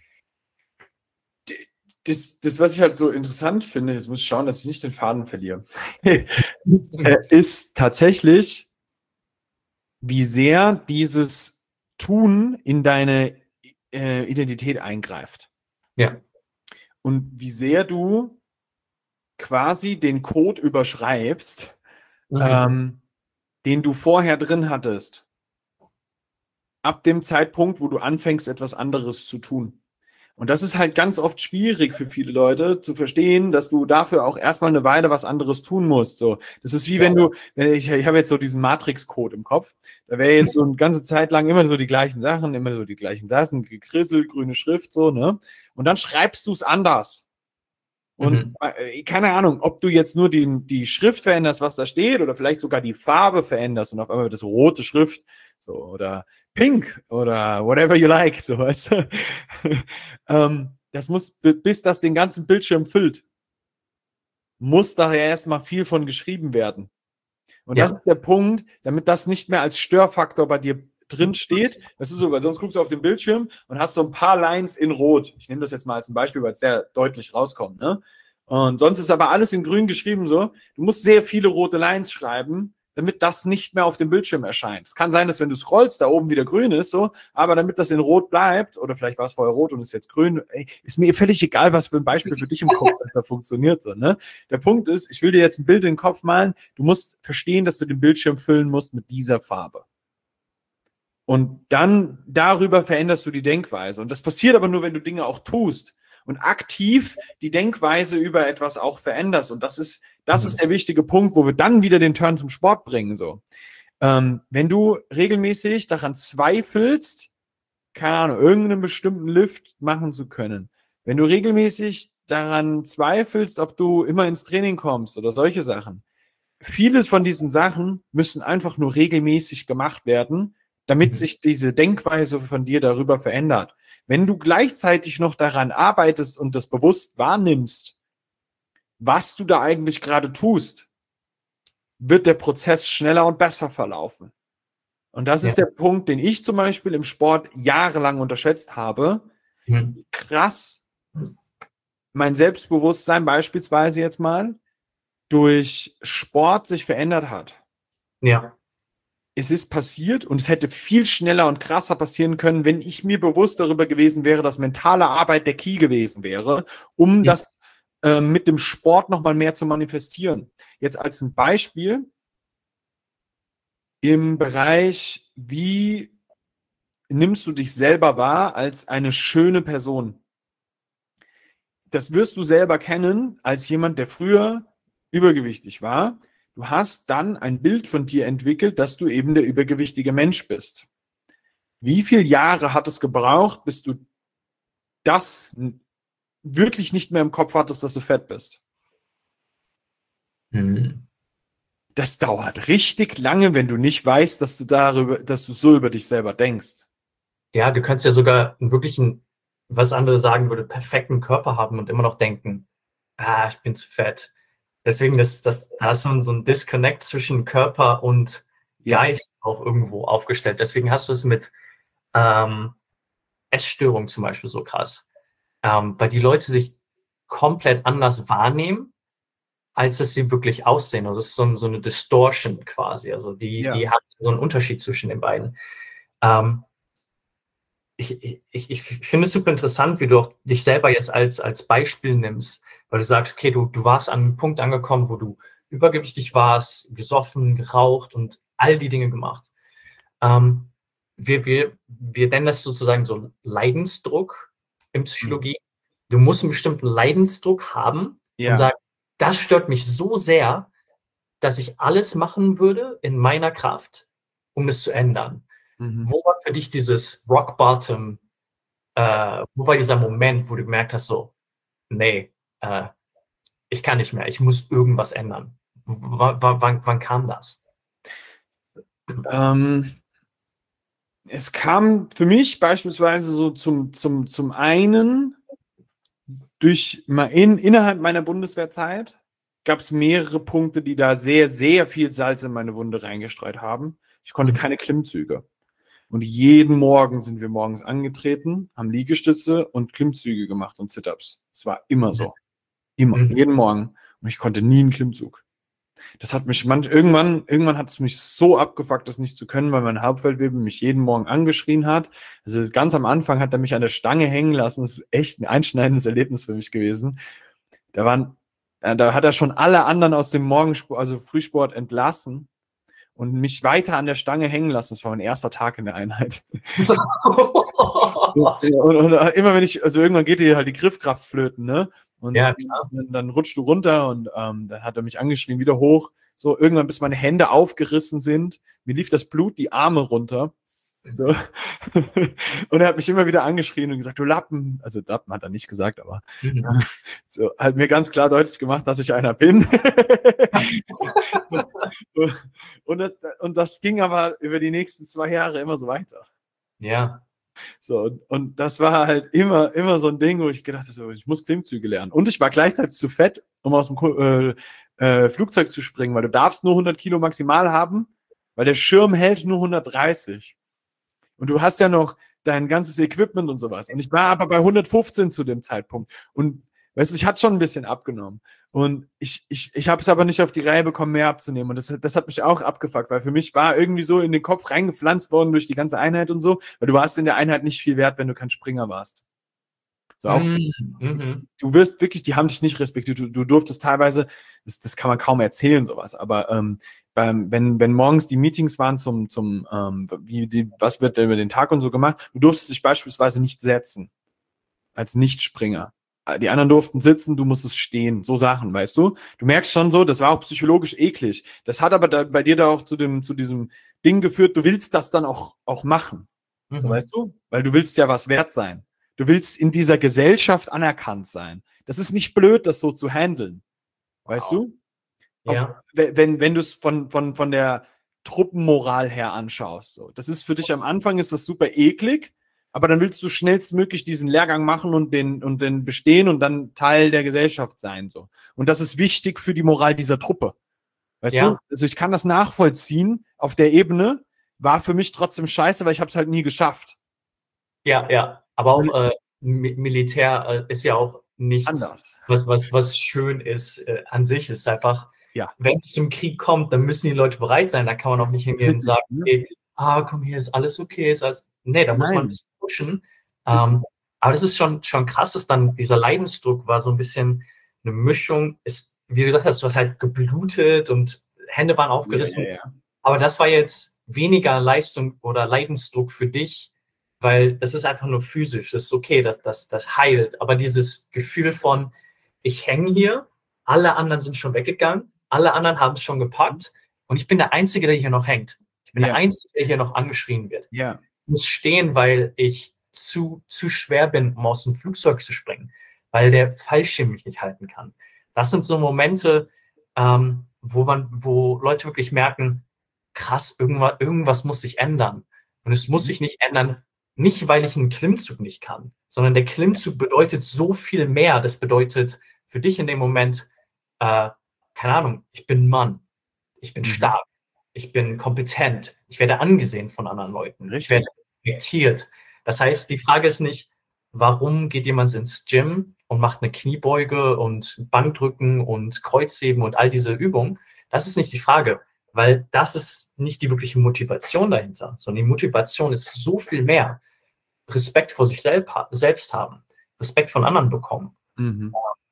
das, das, was ich halt so interessant finde, jetzt muss ich schauen, dass ich nicht den Faden verliere, äh, ist tatsächlich, wie sehr dieses Tun in deine äh, Identität eingreift. Ja. Und wie sehr du quasi den Code überschreibst, Mhm. ähm, den du vorher drin hattest. Ab dem Zeitpunkt, wo du anfängst, etwas anderes zu tun. Und das ist halt ganz oft schwierig für viele Leute zu verstehen, dass du dafür auch erstmal eine Weile was anderes tun musst. So, das ist wie Ja. wenn du, wenn ich, ich habe jetzt so diesen Matrix-Code im Kopf, da wäre jetzt so eine ganze Zeit lang immer so die gleichen Sachen, immer so die gleichen Sachen, gekrisselt, grüne Schrift, so, ne? Und dann schreibst du es anders. Und Mhm. äh, keine Ahnung, ob du jetzt nur die, die Schrift veränderst, was da steht, oder vielleicht sogar die Farbe veränderst und auf einmal wird das rote Schrift, so, oder pink, oder whatever you like, so, weißt du. ähm, das muss, bis das den ganzen Bildschirm füllt, muss da ja erstmal viel von geschrieben werden. Und Ja. das ist der Punkt, damit das nicht mehr als Störfaktor bei dir drin steht. Das ist so, weil sonst guckst du auf den Bildschirm und hast so ein paar Lines in Rot. Ich nehme das jetzt mal als ein Beispiel, weil es sehr deutlich rauskommt. Ne? Und sonst ist aber alles in Grün geschrieben so. Du musst sehr viele rote Lines schreiben, damit das nicht mehr auf dem Bildschirm erscheint. Es kann sein, dass wenn du scrollst, da oben wieder grün ist, so, aber damit das in Rot bleibt, oder vielleicht war es vorher rot und ist jetzt grün, ey, ist mir völlig egal, was für ein Beispiel für dich im Kopf besser funktioniert. So, ne? Der Punkt ist, ich will dir jetzt ein Bild in den Kopf malen, du musst verstehen, dass du den Bildschirm füllen musst mit dieser Farbe. Und dann darüber veränderst du die Denkweise. Und das passiert aber nur, wenn du Dinge auch tust und aktiv die Denkweise über etwas auch veränderst. Und das ist, das ist der wichtige Punkt, wo wir dann wieder den Turn zum Sport bringen. So, ähm, wenn du regelmäßig daran zweifelst, keine Ahnung, irgendeinen bestimmten Lift machen zu können, wenn du regelmäßig daran zweifelst, ob du immer ins Training kommst oder solche Sachen, vieles von diesen Sachen müssen einfach nur regelmäßig gemacht werden, damit Mhm. sich diese Denkweise von dir darüber verändert. Wenn du gleichzeitig noch daran arbeitest und das bewusst wahrnimmst, was du da eigentlich gerade tust, wird der Prozess schneller und besser verlaufen. Und das ist Ja. der Punkt, den ich zum Beispiel im Sport jahrelang unterschätzt habe. Mhm. Wie krass mein Selbstbewusstsein beispielsweise jetzt mal durch Sport sich verändert hat. Ja. Es ist passiert und es hätte viel schneller und krasser passieren können, wenn ich mir bewusst darüber gewesen wäre, dass mentale Arbeit der Key gewesen wäre, um Ja. das äh, mit dem Sport nochmal mehr zu manifestieren. Jetzt als ein Beispiel im Bereich, wie nimmst du dich selber wahr als eine schöne Person? Das wirst du selber kennen als jemand, der früher übergewichtig war. Du hast dann ein Bild von dir entwickelt, dass du eben der übergewichtige Mensch bist. Wie viele Jahre hat es gebraucht, bis du das wirklich nicht mehr im Kopf hattest, dass du fett bist? Mhm. das dauert richtig lange, wenn du nicht weißt, dass du darüber, dass du so über dich selber denkst. Ja, du kannst ja sogar einen wirklichen, was andere sagen würde, perfekten Körper haben und immer noch denken, ah, ich bin zu fett. Deswegen, das, das, da ist so ein, so ein Disconnect zwischen Körper und Ja. Geist auch irgendwo aufgestellt. Deswegen hast du es mit ähm, Essstörungen zum Beispiel so krass. Ähm, weil die Leute sich komplett anders wahrnehmen, als dass sie wirklich aussehen. Also es ist so, ein, so eine Distortion quasi. Also die, Ja. die hat so einen Unterschied zwischen den beiden. Ähm, ich, ich, ich finde es super interessant, wie du auch dich selber jetzt als, als Beispiel nimmst, weil du sagst, okay, du, du warst an einem Punkt angekommen, wo du übergewichtig warst, gesoffen, geraucht und all die Dinge gemacht. Ähm, wir, wir, wir nennen das sozusagen so Leidensdruck in Psychologie. Du musst einen bestimmten Leidensdruck haben Ja. und sagen, das stört mich so sehr, dass ich alles machen würde in meiner Kraft, um es zu ändern. Mhm. Wo war für dich dieses Rock Bottom, äh, wo war dieser Moment, wo du gemerkt hast, so, nee, äh, ich kann nicht mehr, ich muss irgendwas ändern. W wann, wann kam das? Ähm, es kam für mich beispielsweise so zum, zum, zum einen durch in, innerhalb meiner Bundeswehrzeit gab es mehrere Punkte, die da sehr, sehr viel Salz in meine Wunde reingestreut haben. Ich konnte Mhm. keine Klimmzüge. Und jeden Morgen sind wir morgens angetreten, haben Liegestütze und Klimmzüge gemacht und Sit-Ups. Es war immer so. Immer. Mhm. Jeden Morgen. Und ich konnte nie einen Klimmzug. Das hat mich, man, irgendwann, irgendwann hat es mich so abgefuckt, das nicht zu können, weil mein Hauptfeldwebel mich jeden Morgen angeschrien hat. Also ganz am Anfang hat er mich an der Stange hängen lassen. Das ist echt ein einschneidendes Erlebnis für mich gewesen. Da waren, da hat er schon alle anderen aus dem Morgensport, also Frühsport entlassen und mich weiter an der Stange hängen lassen. Das war mein erster Tag in der Einheit. und, und, und immer wenn ich, also irgendwann geht dir halt die Griffkraft flöten, ne? Und Ja, klar. dann, dann rutscht du runter und ähm, dann hat er mich angeschrien, wieder hoch. So, irgendwann, bis meine Hände aufgerissen sind. Mir lief das Blut die Arme runter. So. Und er hat mich immer wieder angeschrien und gesagt, du Lappen. Also Lappen hat er nicht gesagt, aber Mhm. so, hat mir ganz klar deutlich gemacht, dass ich einer bin. und, das, und das ging aber über die nächsten zwei Jahre immer so weiter. Ja. So, und, und das war halt immer, immer so ein Ding, wo ich gedacht habe, ich muss Klimmzüge lernen. Und ich war gleichzeitig zu fett, um aus dem äh, äh, Flugzeug zu springen, weil du darfst nur hundert Kilo maximal haben, weil der Schirm hält nur hundertdreißig. Und du hast ja noch dein ganzes Equipment und sowas. Und ich war aber bei hundertfünfzehn zu dem Zeitpunkt. Und weißt du, ich hatte schon ein bisschen abgenommen. Und ich, ich, ich habe es aber nicht auf die Reihe bekommen, mehr abzunehmen. Und das, das hat mich auch abgefuckt, weil für mich war irgendwie so in den Kopf reingepflanzt worden durch die ganze Einheit und so, weil du warst in der Einheit nicht viel wert, wenn du kein Springer warst. So auch, Mhm. du wirst wirklich, die haben dich nicht respektiert. Du, du durftest teilweise, das, das kann man kaum erzählen, sowas, aber ähm, beim, wenn, wenn morgens die Meetings waren zum, zum ähm, wie die, was wird über den Tag und so gemacht, du durftest dich beispielsweise nicht setzen als Nichtspringer. Die anderen durften sitzen, du musstest stehen. So Sachen, weißt du? Du merkst schon so, das war auch psychologisch eklig. Das hat aber da, bei dir da auch zu dem, zu diesem Ding geführt, du willst das dann auch, auch machen. Mhm. So, weißt du? Weil du willst ja was wert sein. Du willst in dieser Gesellschaft anerkannt sein. Das ist nicht blöd, das so zu handeln. Weißt Wow. du? Ja. Auf, wenn, wenn du es von, von, von der Truppenmoral her anschaust. So. Das ist für dich am Anfang ist das super eklig, aber dann willst du schnellstmöglich diesen Lehrgang machen und den, und den bestehen und dann Teil der Gesellschaft sein. So. Und das ist wichtig für die Moral dieser Truppe. Weißt Ja. du? Also ich kann das nachvollziehen auf der Ebene, war für mich trotzdem scheiße, weil ich habe es halt nie geschafft. Ja, ja. Aber auch äh, Mi Militär äh, ist ja auch nichts, Anders. was, was, was schön ist äh, an sich. Ist einfach, Ja. wenn es zum Krieg kommt, dann müssen die Leute bereit sein. Da kann man auch nicht hingehen und sagen, okay, ah, komm, hier ist alles okay. Ist alles, nee, da muss Nein. man ein bisschen pushen. Ähm, aber das ist schon, schon krass, dass dann dieser Leidensdruck war so ein bisschen eine Mischung. Ist, wie du gesagt hast, du hast halt geblutet und Hände waren aufgerissen. Ja, ja, ja. Aber das war jetzt weniger Leistung oder Leidensdruck für dich, weil das ist einfach nur physisch. Das ist okay, das, das, das heilt. Aber dieses Gefühl von, ich hänge hier, alle anderen sind schon weggegangen, alle anderen haben es schon gepackt und ich bin der Einzige, der hier noch hängt. Ich bin Ja. der Einzige, der hier noch angeschrien wird. Ja. Ich muss stehen, weil ich zu, zu schwer bin, um aus dem Flugzeug zu springen, weil der Fallschirm mich nicht halten kann. Das sind so Momente, ähm, wo man, wo Leute wirklich merken, krass, irgendwas, irgendwas muss sich ändern. Und es muss sich nicht ändern, nicht weil ich einen Klimmzug nicht kann, sondern der Klimmzug bedeutet so viel mehr. Das bedeutet für dich in dem Moment, äh, keine Ahnung, ich bin ein Mann, ich bin Mhm. stark, ich bin kompetent, ich werde angesehen von anderen Leuten, Richtig. ich werde respektiert. Das heißt, die Frage ist nicht, warum geht jemand ins Gym und macht eine Kniebeuge und Bankdrücken und Kreuzheben und all diese Übungen. Das ist nicht die Frage, weil das ist nicht die wirkliche Motivation dahinter, sondern die Motivation ist so viel mehr. Respekt vor sich selbst haben, Respekt von anderen bekommen, Mhm.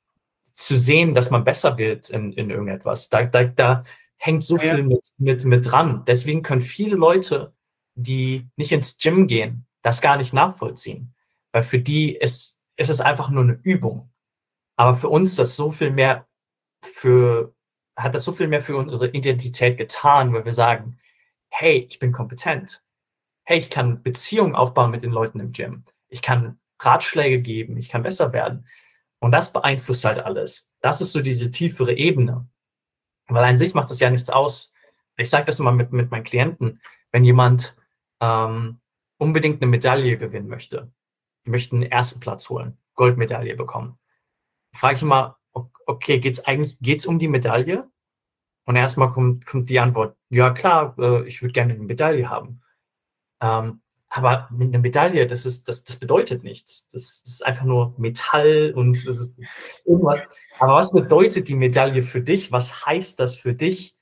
zu sehen, dass man besser wird in, in irgendetwas. Da, da, da hängt so Ja, ja. viel mit, mit, mit dran. Deswegen können viele Leute, die nicht ins Gym gehen, das gar nicht nachvollziehen. Weil für die ist, ist es einfach nur eine Übung. Aber für uns das so viel mehr für, hat das so viel mehr für unsere Identität getan, weil wir sagen, hey, ich bin kompetent. Hey, ich kann Beziehungen aufbauen mit den Leuten im Gym. Ich kann Ratschläge geben, ich kann besser werden. Und das beeinflusst halt alles. Das ist so diese tiefere Ebene. Weil an sich macht das ja nichts aus. Ich sage das immer mit, mit meinen Klienten, wenn jemand ähm, unbedingt eine Medaille gewinnen möchte, möchte einen ersten Platz holen, Goldmedaille bekommen, frage ich immer, okay, geht es eigentlich geht's um die Medaille? Und erstmal kommt, kommt die Antwort, ja klar, äh, ich würde gerne eine Medaille haben. Ähm, aber eine Medaille, das ist, das, das bedeutet nichts. Das, das ist einfach nur Metall und das ist irgendwas. Aber was bedeutet die Medaille für dich? Was heißt das für dich?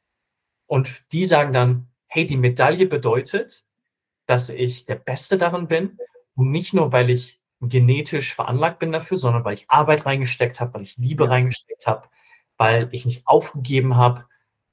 Und die sagen dann, hey, die Medaille bedeutet, dass ich der Beste darin bin und nicht nur, weil ich genetisch veranlagt bin dafür, sondern weil ich Arbeit reingesteckt habe, weil ich Liebe reingesteckt habe, weil ich nicht aufgegeben habe.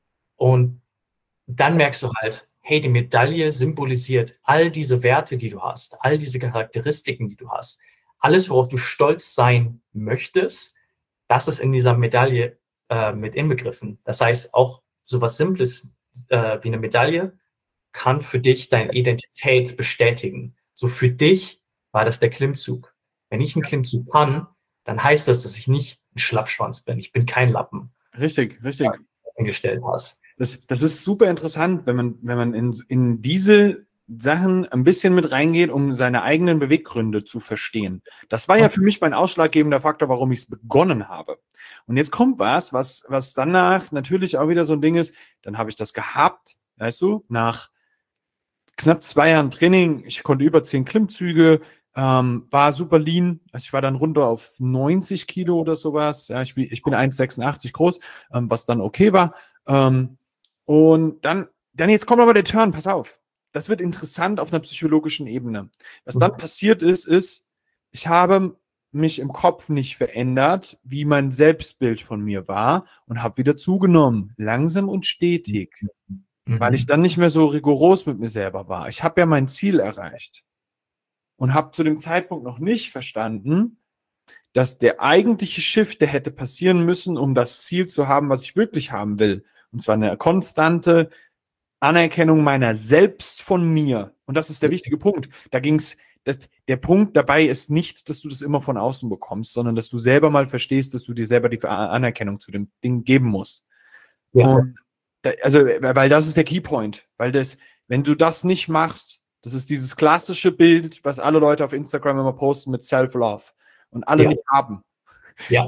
Und dann merkst du halt, hey, die Medaille symbolisiert all diese Werte, die du hast, all diese Charakteristiken, die du hast. Alles, worauf du stolz sein möchtest, das ist in dieser Medaille äh, mit inbegriffen. Das heißt, auch sowas Simples äh, wie eine Medaille kann für dich deine Identität bestätigen. So für dich war das der Klimmzug. Wenn ich einen Klimmzug kann, dann heißt das, dass ich nicht ein Schlappschwanz bin. Ich bin kein Lappen. Richtig, richtig. Hingestellt hast. Das, das ist super interessant, wenn man, wenn man in, in diese Sachen ein bisschen mit reingeht, um seine eigenen Beweggründe zu verstehen. Das war ja für mich mein ausschlaggebender Faktor, warum ich es begonnen habe. Und jetzt kommt was, was, was danach natürlich auch wieder so ein Ding ist, dann habe ich das gehabt, weißt du, nach knapp zwei Jahren Training, ich konnte über zehn Klimmzüge, ähm, war super lean, also ich war dann runter auf neunzig Kilo oder sowas, ja, ich, ich bin eins Komma sechsundachtzig groß, ähm, was dann okay war, ähm, und dann, dann jetzt kommt aber der Turn, pass auf, das wird interessant auf einer psychologischen Ebene. Was dann passiert ist, ist, ich habe mich im Kopf nicht verändert, wie mein Selbstbild von mir war und habe wieder zugenommen, langsam und stetig, mhm. weil ich dann nicht mehr so rigoros mit mir selber war. Ich habe ja mein Ziel erreicht und habe zu dem Zeitpunkt noch nicht verstanden, dass der eigentliche Shift, der hätte passieren müssen, um das Ziel zu haben, was ich wirklich haben will, und zwar eine konstante Anerkennung meiner selbst von mir. Und das ist der wichtige Punkt. Da ging es, der Punkt dabei ist nicht, dass du das immer von außen bekommst, sondern dass du selber mal verstehst, dass du dir selber die Anerkennung zu dem Ding geben musst. Ja. Und da, also, weil das ist der Keypoint. Weil das, wenn du das nicht machst, das ist dieses klassische Bild, was alle Leute auf Instagram immer posten mit Self-Love und alle ja. nicht haben. Ja.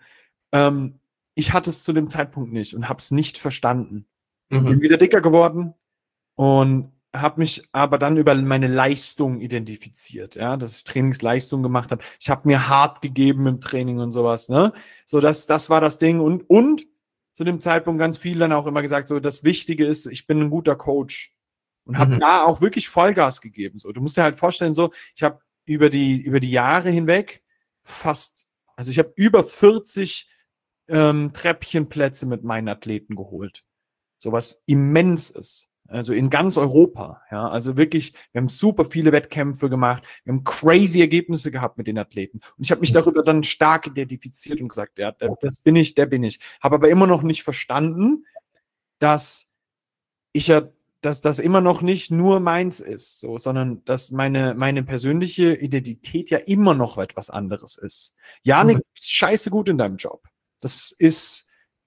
ähm, ich hatte es zu dem Zeitpunkt nicht und habe es nicht verstanden. Mhm. Bin wieder dicker geworden und habe mich aber dann über meine Leistung identifiziert, ja, dass ich Trainingsleistung gemacht habe. Ich habe mir hart gegeben im Training und sowas, ne? So, das, das war das Ding und, und zu dem Zeitpunkt ganz viel dann auch immer gesagt, so, das Wichtige ist, ich bin ein guter Coach und habe mhm. da auch wirklich Vollgas gegeben, so. Du musst dir halt vorstellen, so, ich habe über die, über die Jahre hinweg fast, also ich habe über vierzig ähm, Treppchenplätze mit meinen Athleten geholt. So was immens ist. Also in ganz Europa. Ja, also wirklich, wir haben super viele Wettkämpfe gemacht. Wir haben crazy Ergebnisse gehabt mit den Athleten. Und ich habe mich darüber dann stark identifiziert und gesagt, ja, das bin ich, der bin ich. Habe aber immer noch nicht verstanden, dass ich ja, dass das immer noch nicht nur meins ist, so, sondern dass meine, meine persönliche Identität ja immer noch etwas anderes ist. Janik, du bist scheiße gut in deinem Job. Das ist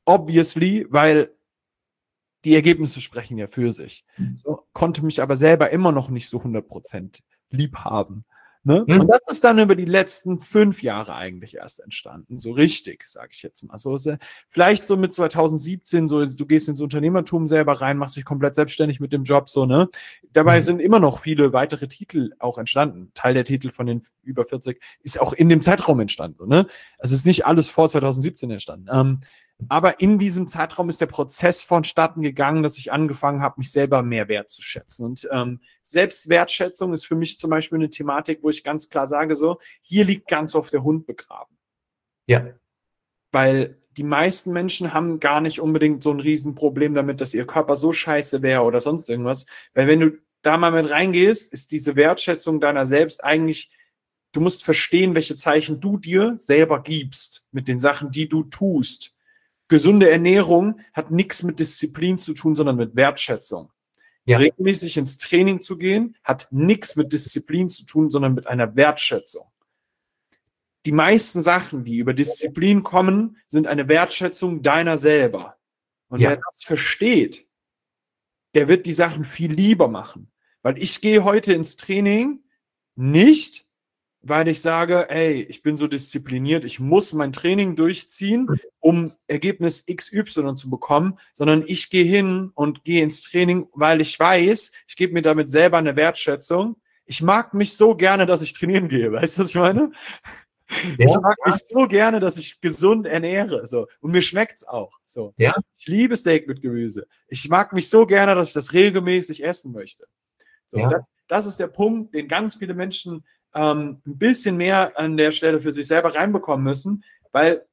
obviously, weil die Ergebnisse sprechen ja für sich. So, konnte mich aber selber immer noch nicht so hundert Prozent lieb haben. Ne? Mhm. Und das ist dann über die letzten fünf Jahre eigentlich erst entstanden. So richtig, sage ich jetzt mal. So, vielleicht so mit zwanzig siebzehn, so, du gehst ins Unternehmertum selber rein, machst dich komplett selbstständig mit dem Job. So, ne? Dabei Mhm. sind immer noch viele weitere Titel auch entstanden. Teil der Titel von den über vierzig ist auch in dem Zeitraum entstanden. So, ne? Also es ist nicht alles vor zwanzig siebzehn entstanden. Ähm, Aber in diesem Zeitraum ist der Prozess vonstatten gegangen, dass ich angefangen habe, mich selber mehr wertzuschätzen. Und ähm, Selbstwertschätzung ist für mich zum Beispiel eine Thematik, wo ich ganz klar sage, so, hier liegt ganz oft der Hund begraben. Ja. Weil die meisten Menschen haben gar nicht unbedingt so ein Riesenproblem damit, dass ihr Körper so scheiße wäre oder sonst irgendwas. Weil wenn du da mal mit reingehst, ist diese Wertschätzung deiner selbst eigentlich, du musst verstehen, welche Zeichen du dir selber gibst mit den Sachen, die du tust. Gesunde Ernährung hat nichts mit Disziplin zu tun, sondern mit Wertschätzung. Ja. Regelmäßig ins Training zu gehen, hat nichts mit Disziplin zu tun, sondern mit einer Wertschätzung. Die meisten Sachen, die über Disziplin kommen, sind eine Wertschätzung deiner selber. Und Ja. wer das versteht, der wird die Sachen viel lieber machen. Weil ich gehe heute ins Training nicht, weil ich sage, ey, ich bin so diszipliniert, ich muss mein Training durchziehen, um Ergebnis X Y zu bekommen, sondern ich gehe hin und gehe ins Training, weil ich weiß, ich gebe mir damit selber eine Wertschätzung. Ich mag mich so gerne, dass ich trainieren gehe, weißt du, was ich meine? Ja, ich mag ja. mich so gerne, dass ich gesund ernähre, so. Und mir schmeckt's auch, so. Ja. Ich liebe Steak mit Gemüse. Ich mag mich so gerne, dass ich das regelmäßig essen möchte. So, Ja. das, das ist der Punkt, den ganz viele Menschen ähm, ein bisschen mehr an der Stelle für sich selber reinbekommen müssen, weil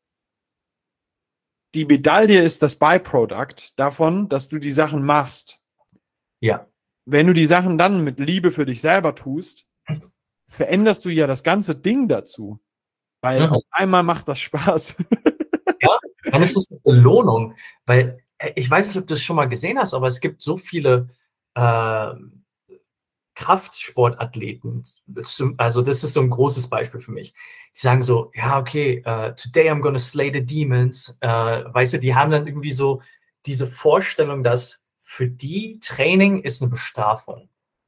die Medaille ist das Byproduct davon, dass du die Sachen machst. Ja. Wenn du die Sachen dann mit Liebe für dich selber tust, veränderst du ja das ganze Ding dazu. Weil Mhm. auf einmal macht das Spaß. Dann ist es eine Belohnung, weil äh, ich weiß nicht, ob du es schon mal gesehen hast, aber es gibt so viele äh, Kraftsportathleten, zum- also das ist so ein großes Beispiel für mich. Die sagen so, ja, okay, uh, today I'm gonna slay the demons. Äh, weißt du, die haben dann irgendwie so diese Vorstellung, dass für die Training ist eine Bestrafung.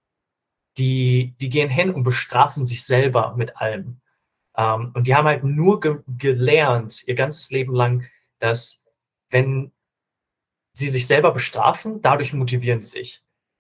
Die, die gehen hin und bestrafen sich selber mit allem. Ähm, und die haben halt nur ge gelernt, ihr ganzes Leben lang, dass wenn sie sich selber bestrafen, dadurch motivieren sie sich.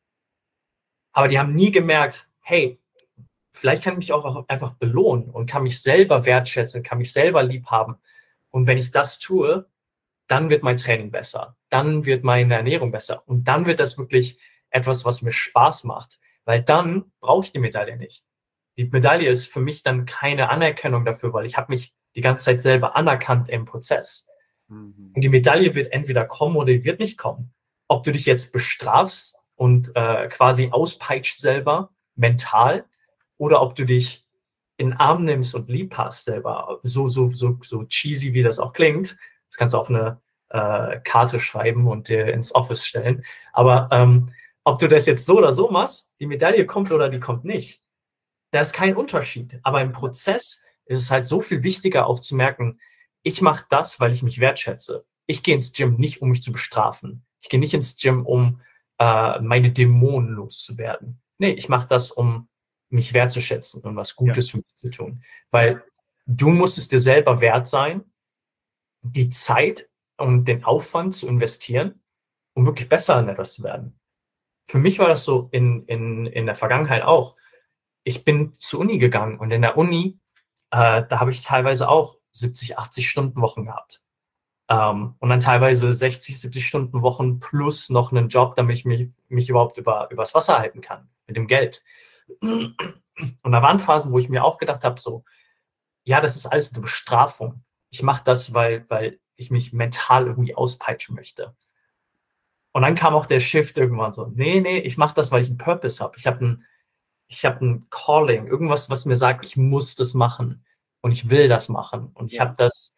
Aber die haben nie gemerkt, hey, vielleicht kann ich mich auch einfach belohnen und kann mich selber wertschätzen, kann mich selber lieb haben. Und wenn ich das tue, dann wird mein Training besser, dann wird meine Ernährung besser und dann wird das wirklich etwas, was mir Spaß macht, weil dann brauche ich die Medaille nicht. Die Medaille ist für mich dann keine Anerkennung dafür, weil ich habe mich die ganze Zeit selber anerkannt im Prozess. Mhm. Und die Medaille wird entweder kommen oder die wird nicht kommen. Ob du dich jetzt bestrafst und äh, quasi auspeitschst selber, mental, oder ob du dich in den Arm nimmst und lieb hast selber, so, so, so, so cheesy, wie das auch klingt. Das kannst du auf eine äh, Karte schreiben und dir ins Office stellen. Aber ähm, ob du das jetzt so oder so machst, die Medaille kommt oder die kommt nicht. Da ist kein Unterschied. Aber im Prozess ist es halt so viel wichtiger auch zu merken, ich mache das, weil ich mich wertschätze. Ich gehe ins Gym nicht, um mich zu bestrafen. Ich gehe nicht ins Gym, um äh, meine Dämonen loszuwerden. Nee, ich mache das, um mich wertzuschätzen und was Gutes ja. für mich zu tun. Weil du musst es dir selber wert sein, die Zeit und den Aufwand zu investieren, um wirklich besser in etwas zu werden. Für mich war das so in, in, in der Vergangenheit auch. Ich bin zur Uni gegangen und in der Uni, äh, da habe ich teilweise auch siebzig, achtzig Stunden Wochen gehabt. Ähm, und dann teilweise sechzig, siebzig Stunden Wochen plus noch einen Job, damit ich mich, mich überhaupt über, übers Wasser halten kann, mit dem Geld. Und da waren Phasen, wo ich mir auch gedacht habe, so, ja, das ist alles eine Bestrafung. Ich mache das, weil, weil ich mich mental irgendwie auspeitschen möchte. Und dann kam auch der Shift irgendwann so, nee, nee, ich mache das, weil ich einen Purpose habe. Ich habe ein, ich habe ein Calling, irgendwas, was mir sagt, ich muss das machen und ich will das machen. Und ich ja. habe das,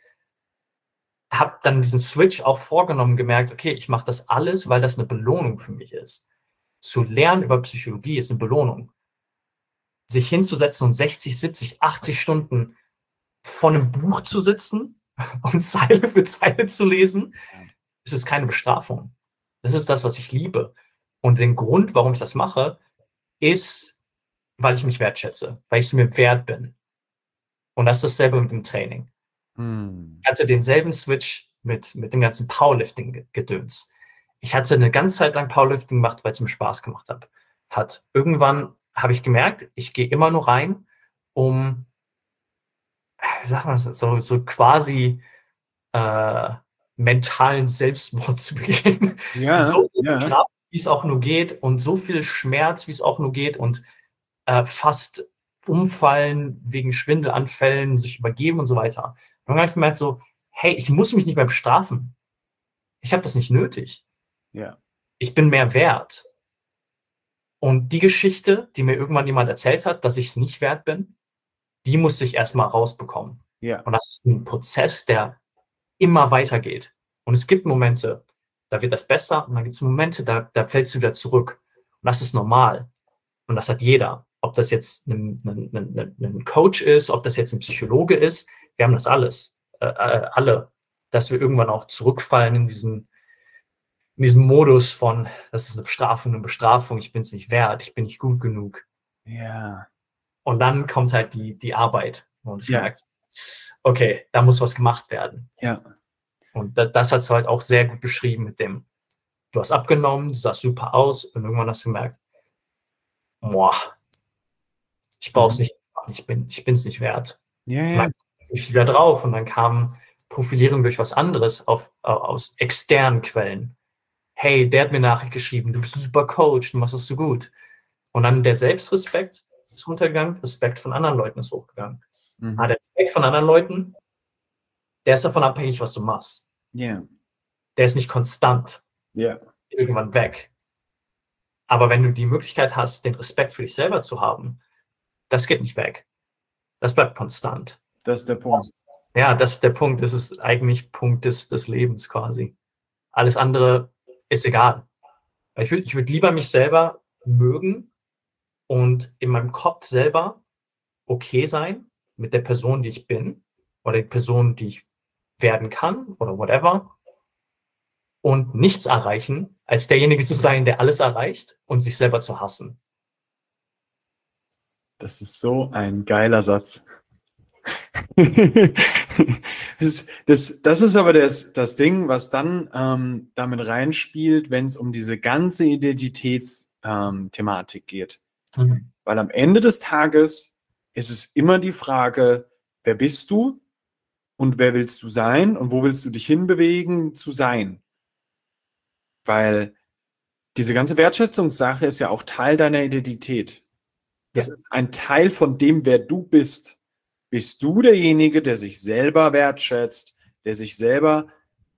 habe dann diesen Switch auch vorgenommen, gemerkt, okay, ich mache das alles, weil das eine Belohnung für mich ist. Zu lernen über Psychologie ist eine Belohnung. Sich hinzusetzen und sechzig, siebzig, achtzig Stunden vor einem Buch zu sitzen und Zeile für Zeile zu lesen, Es ist keine Bestrafung. Das ist das, was ich liebe. Und den Grund, warum ich das mache, ist, weil ich mich wertschätze, weil ich es mir wert bin. Und das ist dasselbe mit dem Training. Hm. Ich hatte denselben Switch mit, mit dem ganzen Powerlifting-Gedöns. Ich hatte eine ganze Zeit lang Powerlifting gemacht, weil es mir Spaß gemacht hat. hat. Irgendwann habe ich gemerkt, ich gehe immer nur rein, um, wie sagt man das, so, so quasi äh, mentalen Selbstmord zu begehen. Ja, so viel ja. Kraft, wie es auch nur geht, und so viel Schmerz, wie es auch nur geht, und äh, fast umfallen wegen Schwindelanfällen, sich übergeben und so weiter. Und dann habe ich gemerkt so, hey, ich muss mich nicht mehr bestrafen. Ich habe das nicht nötig. Ja. Ich bin mehr wert. Und die Geschichte, die mir irgendwann jemand erzählt hat, dass ich es nicht wert bin, die musste ich erstmal rausbekommen. Ja. Und das ist ein Prozess, der immer weitergeht. Und es gibt Momente, da wird das besser, und dann gibt es Momente, da, da fällst du wieder zurück. Und das ist normal. Und das hat jeder. Ob das jetzt ein, ein, ein, ein Coach ist, ob das jetzt ein Psychologe ist, wir haben das alles. Äh, äh, alle. Dass wir irgendwann auch zurückfallen in diesen, in diesen Modus von, das ist eine Bestrafung, eine Bestrafung, ich bin es nicht wert, ich bin nicht gut genug. Ja. Und dann kommt halt die, die Arbeit. Und ich Ja. merke, okay, da muss was gemacht werden. Ja. Und das, das hast du halt auch sehr gut beschrieben mit dem, du hast abgenommen, du sahst super aus, und irgendwann hast du gemerkt, boah, ich brauche es Mhm. nicht, ich bin ich bin es nicht wert. Ja, Und ja. dann bin ich wieder drauf, und dann kam Profilierung durch was anderes auf, aus externen Quellen. Hey, der hat mir Nachricht geschrieben, du bist ein super Coach, du machst das so gut. Und dann der Selbstrespekt ist runtergegangen, Respekt von anderen Leuten ist hochgegangen. Mhm. Ah, der Respekt von anderen Leuten, der ist davon abhängig, was du machst. Ja. Der ist nicht konstant Ja. irgendwann weg. Aber wenn du die Möglichkeit hast, den Respekt für dich selber zu haben, das geht nicht weg. Das bleibt konstant. Das ist der Punkt. Ja, das ist der Punkt. Das ist eigentlich Punkt des, des Lebens quasi. Alles andere ist egal. Ich würde ich würd lieber mich selber mögen und in meinem Kopf selber okay sein mit der Person, die ich bin, oder die Person, die ich werden kann oder whatever, und nichts erreichen, als derjenige zu sein, der alles erreicht, und sich selber zu hassen. Das ist so ein geiler Satz. das, das, das ist aber das, das Ding, was dann ähm, damit reinspielt, wenn es um diese ganze Identitätsthematik ähm, geht. Mhm. Weil am Ende des Tages ist es immer die Frage, wer bist du und wer willst du sein und wo willst du dich hinbewegen zu sein? Weil diese ganze Wertschätzungssache ist ja auch Teil deiner Identität. Das Ja. ist ein Teil von dem, wer du bist. Bist du derjenige, der sich selber wertschätzt, der sich selber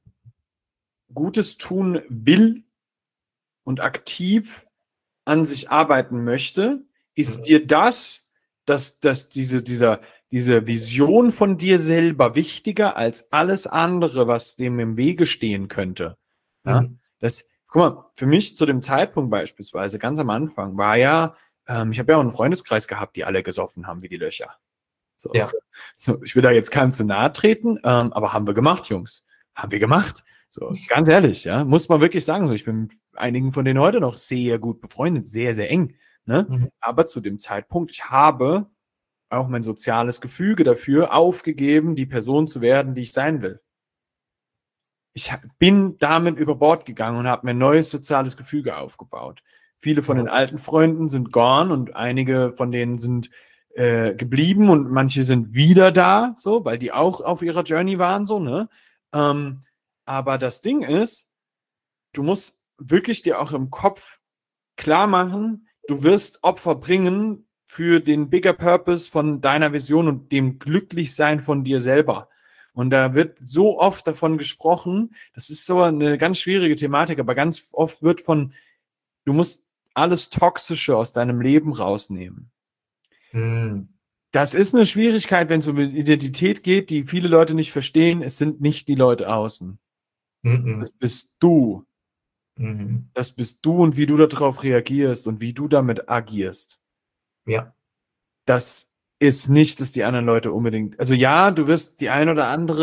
Gutes tun will und aktiv an sich arbeiten möchte? Ist Mhm. dir das, dass, dass diese, dieser, diese Vision von dir selber wichtiger als alles andere, was dem im Wege stehen könnte? Ja? Mhm. Das, guck mal, für mich zu dem Zeitpunkt beispielsweise, ganz am Anfang, war ja, ähm, ich habe ja auch einen Freundeskreis gehabt, die alle gesoffen haben wie die Löcher. So. Ja. So, ich will da jetzt keinem zu nahe treten, ähm, aber haben wir gemacht, Jungs. Haben wir gemacht. So, ganz ehrlich, ja, muss man wirklich sagen. So, ich bin mit einigen von denen heute noch sehr gut befreundet, sehr, sehr eng. Ne? Mhm. Aber zu dem Zeitpunkt, ich habe auch mein soziales Gefüge dafür aufgegeben, die Person zu werden, die ich sein will. Ich bin damit über Bord gegangen und habe mir ein neues soziales Gefüge aufgebaut. Viele von Ja. den alten Freunden sind gone und einige von denen sind äh, geblieben und manche sind wieder da, so, weil die auch auf ihrer Journey waren, so, ne? Ähm, aber das Ding ist, du musst wirklich dir auch im Kopf klar machen, du wirst Opfer bringen für den bigger Purpose von deiner Vision und dem Glücklichsein von dir selber. Und da wird so oft davon gesprochen, das ist so eine ganz schwierige Thematik, aber ganz oft wird von, du musst alles Toxische aus deinem Leben rausnehmen. Mhm. Das ist eine Schwierigkeit, wenn es um Identität geht, die viele Leute nicht verstehen. Es sind nicht die Leute außen. Mhm. Das bist du. Mhm. Das bist du und wie du darauf reagierst und wie du damit agierst. Ja. Das ist nicht, dass die anderen Leute unbedingt, also ja, du wirst die ein oder andere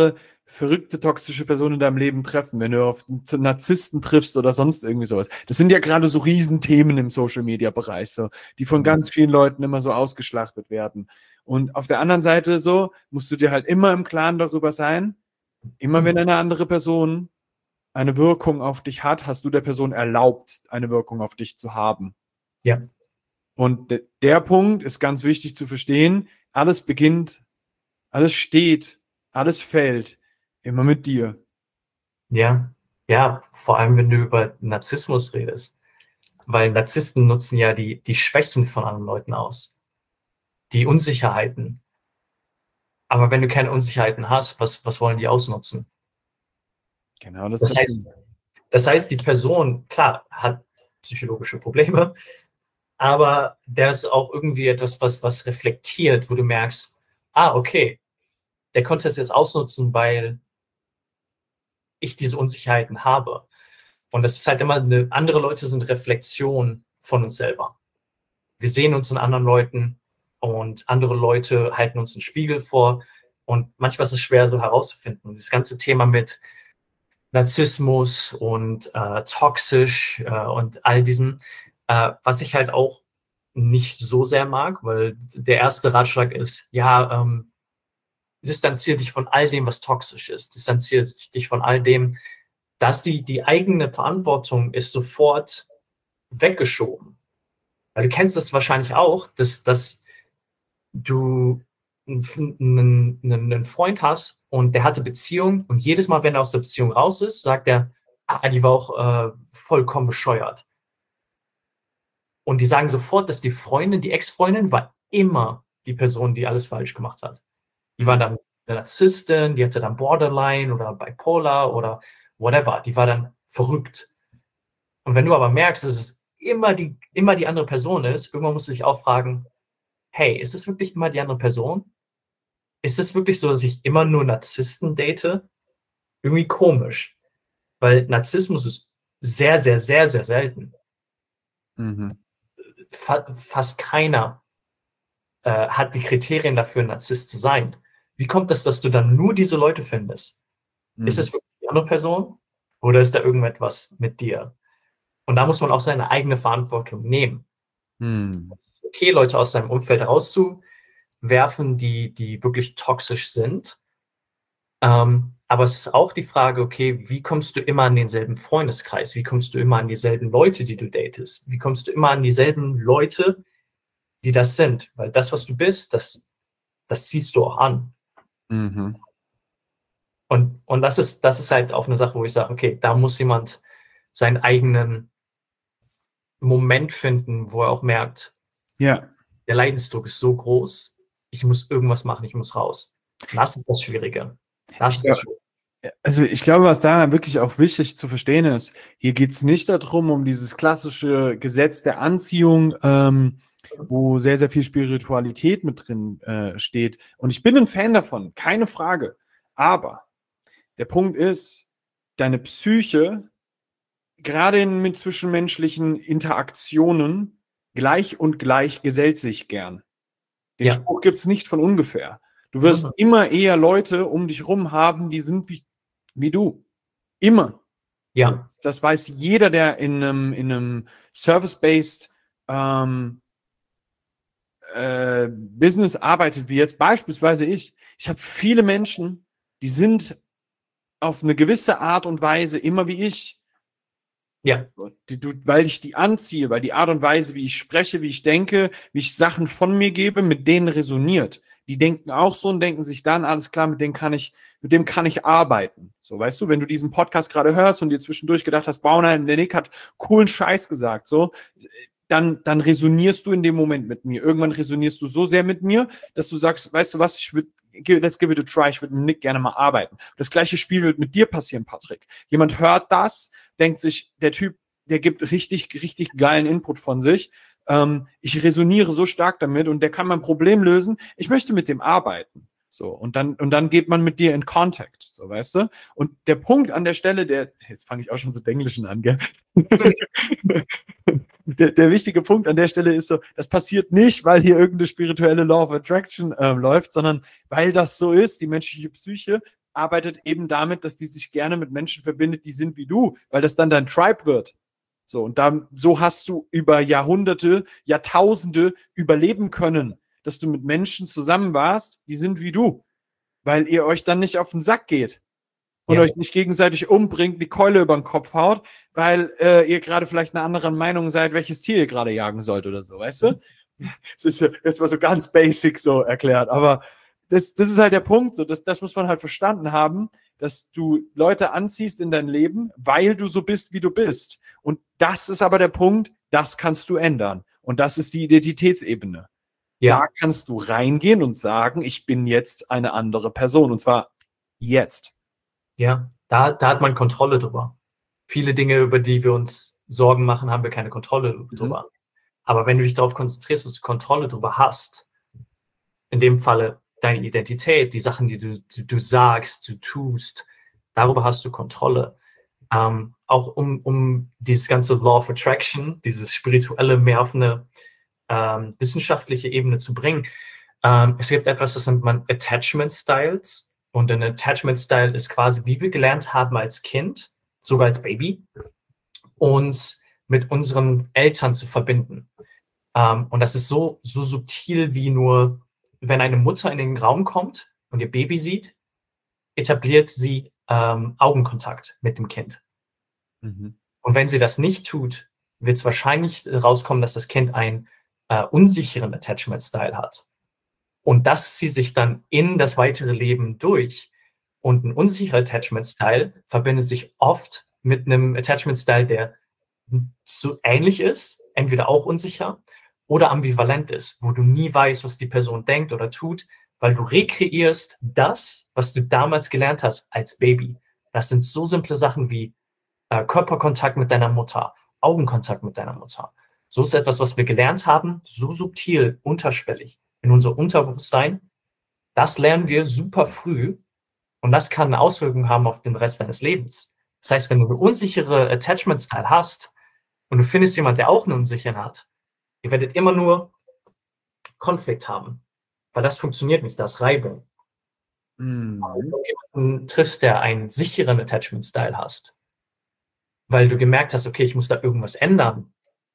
verrückte, toxische Person in deinem Leben treffen, wenn du auf einen Narzissten triffst oder sonst irgendwie sowas. Das sind ja gerade so Riesenthemen im Social-Media-Bereich, so, die von ganz vielen Leuten immer so ausgeschlachtet werden. Und auf der anderen Seite so, musst du dir halt immer im Klaren darüber sein, immer wenn eine andere Person eine Wirkung auf dich hat, hast du der Person erlaubt, eine Wirkung auf dich zu haben. Ja. Und de- der Punkt ist ganz wichtig zu verstehen, alles beginnt, alles steht, alles fällt immer mit dir. Ja, ja, vor allem wenn du über Narzissmus redest, weil Narzissten nutzen ja die, die Schwächen von anderen Leuten aus, die Unsicherheiten. Aber wenn du keine Unsicherheiten hast, was, was wollen die ausnutzen? Genau, das, Das ist der heißt, Punkt. das heißt, die Person, klar, hat psychologische Probleme, aber der ist auch irgendwie etwas, was, was reflektiert, wo du merkst, ah, okay, der konnte es jetzt ausnutzen, weil ich diese Unsicherheiten habe. Und das ist halt immer, eine, andere Leute sind Reflexion von uns selber. Wir sehen uns in anderen Leuten und andere Leute halten uns einen Spiegel vor. Und manchmal ist es schwer, so herauszufinden. Das ganze Thema mit Narzissmus und äh, toxisch äh, und all diesem, äh, was ich halt auch nicht so sehr mag, weil der erste Ratschlag ist, ja, ähm, distanziere dich von all dem, was toxisch ist. Distanziere dich von all dem, dass die, die eigene Verantwortung ist sofort weggeschoben. Weil du kennst das wahrscheinlich auch, dass, dass du einen, einen Freund hast und der hatte Beziehung und jedes Mal, wenn er aus der Beziehung raus ist, sagt er, ah, die war auch äh, vollkommen bescheuert. Und die sagen sofort, dass die Freundin, die Ex-Freundin, war immer die Person, die alles falsch gemacht hat. Die war dann eine Narzisstin, die hatte dann Borderline oder Bipolar oder whatever. Die war dann verrückt. Und wenn du aber merkst, dass es immer die, immer die andere Person ist, irgendwann musst du dich auch fragen, hey, ist es wirklich immer die andere Person? Ist es wirklich so, dass ich immer nur Narzissten date? Irgendwie komisch. Weil Narzissmus ist sehr, sehr, sehr, sehr selten. Mhm. Fa- fast keiner äh, hat die Kriterien dafür, ein Narzisst zu sein. Wie kommt es, dass du dann nur diese Leute findest? Mhm. Ist es wirklich die andere Person oder ist da irgendetwas mit dir? Und da muss man auch seine eigene Verantwortung nehmen. Mhm. Es ist okay, Leute aus seinem Umfeld rauszuwerfen, die, die wirklich toxisch sind. Ähm, aber es ist auch die Frage, okay, wie kommst du immer an denselben Freundeskreis? Wie kommst du immer an dieselben Leute, die du datest? Wie kommst du immer an dieselben Leute, die das sind? Weil das, was du bist, das, das ziehst du auch an. Mhm. Und, und das ist, das ist halt auch eine Sache, wo ich sage, okay, da muss jemand seinen eigenen Moment finden, wo er auch merkt, Ja. der Leidensdruck ist so groß, ich muss irgendwas machen, ich muss raus. Das ist das Schwierige. Das ist das Schwierige. Also ich glaube, was da wirklich auch wichtig zu verstehen ist, hier geht es nicht darum, um dieses klassische Gesetz der Anziehung, ähm, wo sehr, sehr viel Spiritualität mit drin äh, steht. Und ich bin ein Fan davon, keine Frage. Aber der Punkt ist, deine Psyche, gerade in mit zwischenmenschlichen Interaktionen, gleich und gleich gesellt sich gern. Den Ja. Spruch gibt es nicht von ungefähr. Du wirst Mhm. immer eher Leute um dich rum haben, die sind wie, wie du. Immer. Ja. So, das weiß jeder, der in einem, in einem Service-based ähm, äh, Business arbeitet, wie jetzt beispielsweise ich. Ich habe viele Menschen, die sind auf eine gewisse Art und Weise immer wie ich. Ja. Die, du, weil ich die anziehe, weil die Art und Weise, wie ich spreche, wie ich denke, wie ich Sachen von mir gebe, mit denen resoniert. Die denken auch so und denken sich dann, alles klar, mit dem kann ich, mit dem kann ich arbeiten. So, weißt du, wenn du diesen Podcast gerade hörst und dir zwischendurch gedacht hast, Baunein, der Nick hat coolen Scheiß gesagt, so, dann, dann resonierst du in dem Moment mit mir. Irgendwann resonierst du so sehr mit mir, dass du sagst, weißt du was, ich würde, let's give it a try, ich würde mit Nick gerne mal arbeiten. Das gleiche Spiel wird mit dir passieren, Patrick. Jemand hört das, denkt sich, der Typ, der gibt richtig, richtig geilen Input von sich. Ähm, ich resoniere so stark damit und der kann mein Problem lösen. Ich möchte mit dem arbeiten. So, und dann, und dann geht man mit dir in Contact, so, weißt du? Und der Punkt an der Stelle, der, jetzt fange ich auch schon zu Englischen an, gell? der, der wichtige Punkt an der Stelle ist so, das passiert nicht, weil hier irgendeine spirituelle Law of Attraction ähm, läuft, sondern weil das so ist, die menschliche Psyche arbeitet eben damit, dass die sich gerne mit Menschen verbindet, die sind wie du, weil das dann dein Tribe wird. So, und dann, so hast du über Jahrhunderte, Jahrtausende überleben können, dass du mit Menschen zusammen warst, die sind wie du, weil ihr euch dann nicht auf den Sack geht und Ja. euch nicht gegenseitig umbringt, die Keule über den Kopf haut, weil äh, ihr gerade vielleicht einer anderen Meinung seid, welches Tier ihr gerade jagen sollt oder so, weißt du? Das ist, das war so ganz basic so erklärt, aber das, das ist halt der Punkt, so, das, das muss man halt verstanden haben, dass du Leute anziehst in dein Leben, weil du so bist, wie du bist. Und das ist aber der Punkt, das kannst du ändern. Und das ist die Identitätsebene. Ja. Da kannst du reingehen und sagen, ich bin jetzt eine andere Person. Und zwar jetzt. Ja, da, da hat man Kontrolle drüber. Viele Dinge, über die wir uns Sorgen machen, haben wir keine Kontrolle drüber. Mhm. Aber wenn du dich darauf konzentrierst, was du Kontrolle drüber hast, in dem Falle deine Identität, die Sachen, die du, du, du sagst, du tust, darüber hast du Kontrolle. Ähm, auch um, um dieses ganze Law of Attraction, dieses Spirituelle mehr auf eine ähm, wissenschaftliche Ebene zu bringen. Ähm, es gibt etwas, das nennt man Attachment Styles. Und ein Attachment Style ist quasi, wie wir gelernt haben als Kind, sogar als Baby, uns mit unseren Eltern zu verbinden. Ähm, und das ist so, so subtil wie nur, wenn eine Mutter in den Raum kommt und ihr Baby sieht, etabliert sie ähm, Augenkontakt mit dem Kind. Mhm. Und wenn sie das nicht tut, wird es wahrscheinlich rauskommen, dass das Kind einen äh, unsicheren Attachment-Style hat. Und das zieht sich dann in das weitere Leben durch. Und ein unsicherer Attachment-Style verbindet sich oft mit einem Attachment-Style, der so ähnlich ist, entweder auch unsicher oder ambivalent ist, wo du nie weißt, was die Person denkt oder tut, weil du rekreierst das, was du damals gelernt hast als Baby. Das sind so simple Sachen wie äh, Körperkontakt mit deiner Mutter, Augenkontakt mit deiner Mutter. So ist etwas, was wir gelernt haben, so subtil, unterschwellig in unser Unterbewusstsein. Das lernen wir super früh und das kann eine Auswirkung haben auf den Rest deines Lebens. Das heißt, wenn du eine unsichere Attachment-Style hast und du findest jemanden, der auch einen unsicheren hat, ihr werdet immer nur Konflikt haben, weil das funktioniert nicht, das ist Reibung. Mhm. Wenn du jemanden triffst, der einen sicheren Attachment-Style hast, weil du gemerkt hast, okay, ich muss da irgendwas ändern,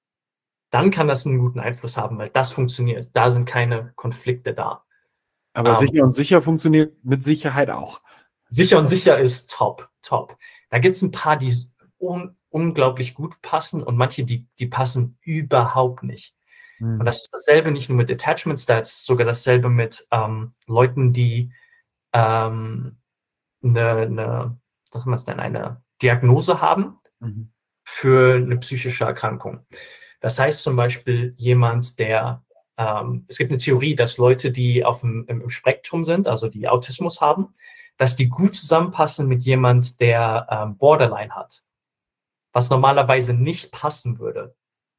dann kann das einen guten Einfluss haben, weil das funktioniert. Da sind keine Konflikte da. Aber Ähm, sicher und sicher funktioniert mit Sicherheit auch. Sicher und sicher ist top, top. Da gibt es ein paar, die un unglaublich gut passen und manche, die, die passen überhaupt nicht. Mhm. Und das ist dasselbe nicht nur mit Attachment Styles, es ist sogar dasselbe mit ähm, Leuten, die ähm, eine, eine, was man es denn, eine Diagnose haben Mhm. für eine psychische Erkrankung. Das heißt zum Beispiel jemand, der, ähm, es gibt eine Theorie, dass Leute, die auf dem, im, im Spektrum sind, also die Autismus haben, dass die gut zusammenpassen mit jemand, der ähm, Borderline hat, was normalerweise nicht passen würde.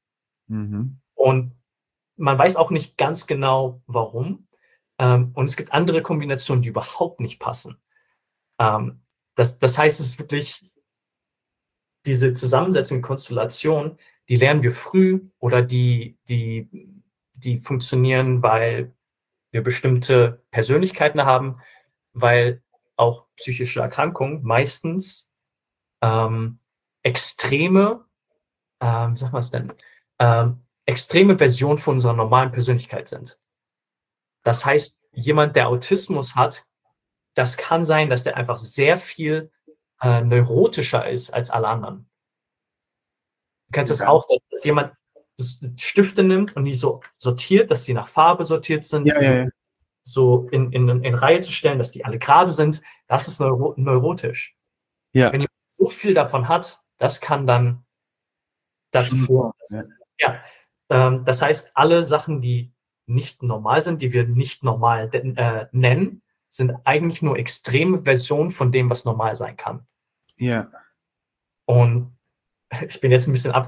Mhm. Und man weiß auch nicht ganz genau, warum. Ähm, und es gibt andere Kombinationen, die überhaupt nicht passen. Ähm, das, das heißt, es ist wirklich diese Zusammensetzung, Konstellation, die lernen wir früh oder die, die, die funktionieren, weil wir bestimmte Persönlichkeiten haben, weil auch psychische Erkrankungen meistens ähm, extreme, ähm, sag mal es denn, ähm, extreme Version von unserer normalen Persönlichkeit sind. Das heißt, jemand, der Autismus hat, das kann sein, dass der einfach sehr viel äh, neurotischer ist als alle anderen. Du kennst das Ja. auch, dass, dass jemand Stifte nimmt und die so sortiert, dass sie nach Farbe sortiert sind, Ja, ja, ja. so in, in, in Reihe zu stellen, dass die alle gerade sind. Das ist neuro neurotisch. Ja. Wenn jemand so viel davon hat, das kann dann dazu Schon führen. so, Dass, ja. Ähm, das heißt, alle Sachen, die nicht normal sind, die wir nicht normal äh, nennen, sind eigentlich nur extreme Versionen von dem, was normal sein kann. Ja. Und ich bin jetzt ein bisschen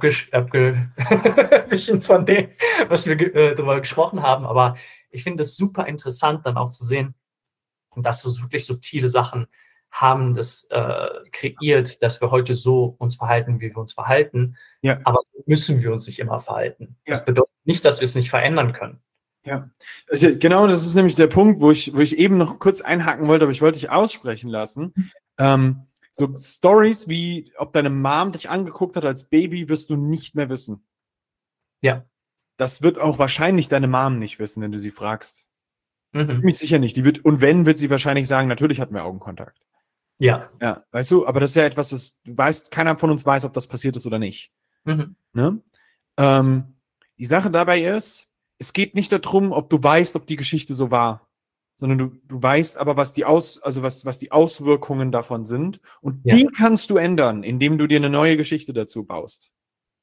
abgewichen von dem, was wir äh, darüber gesprochen haben, aber ich finde es super interessant, dann auch zu sehen, dass so wirklich subtile Sachen haben das äh, kreiert, dass wir heute so uns verhalten, wie wir uns verhalten. Ja. Aber müssen wir uns nicht immer verhalten. Ja. Das bedeutet nicht, dass wir es nicht verändern können. Ja, also genau, das ist nämlich der Punkt, wo ich, wo ich eben noch kurz einhaken wollte, aber ich wollte dich aussprechen lassen. Ähm, so Stories wie, ob deine Mom dich angeguckt hat als Baby, wirst du nicht mehr wissen. Ja. Das wird auch wahrscheinlich deine Mom nicht wissen, wenn du sie fragst. Mhm. Ziemlich sicher nicht. Die wird, und wenn, wird sie wahrscheinlich sagen, natürlich hatten wir Augenkontakt. Ja. Ja, weißt du, aber das ist ja etwas, das du weißt, keiner von uns weiß, ob das passiert ist oder nicht. Mhm. Ne? Ähm, die Sache dabei ist, es geht nicht darum, ob du weißt, ob die Geschichte so war, sondern du, du weißt aber, was die Aus, also was, was die Auswirkungen davon sind. Und Ja. die kannst du ändern, indem du dir eine neue Geschichte dazu baust.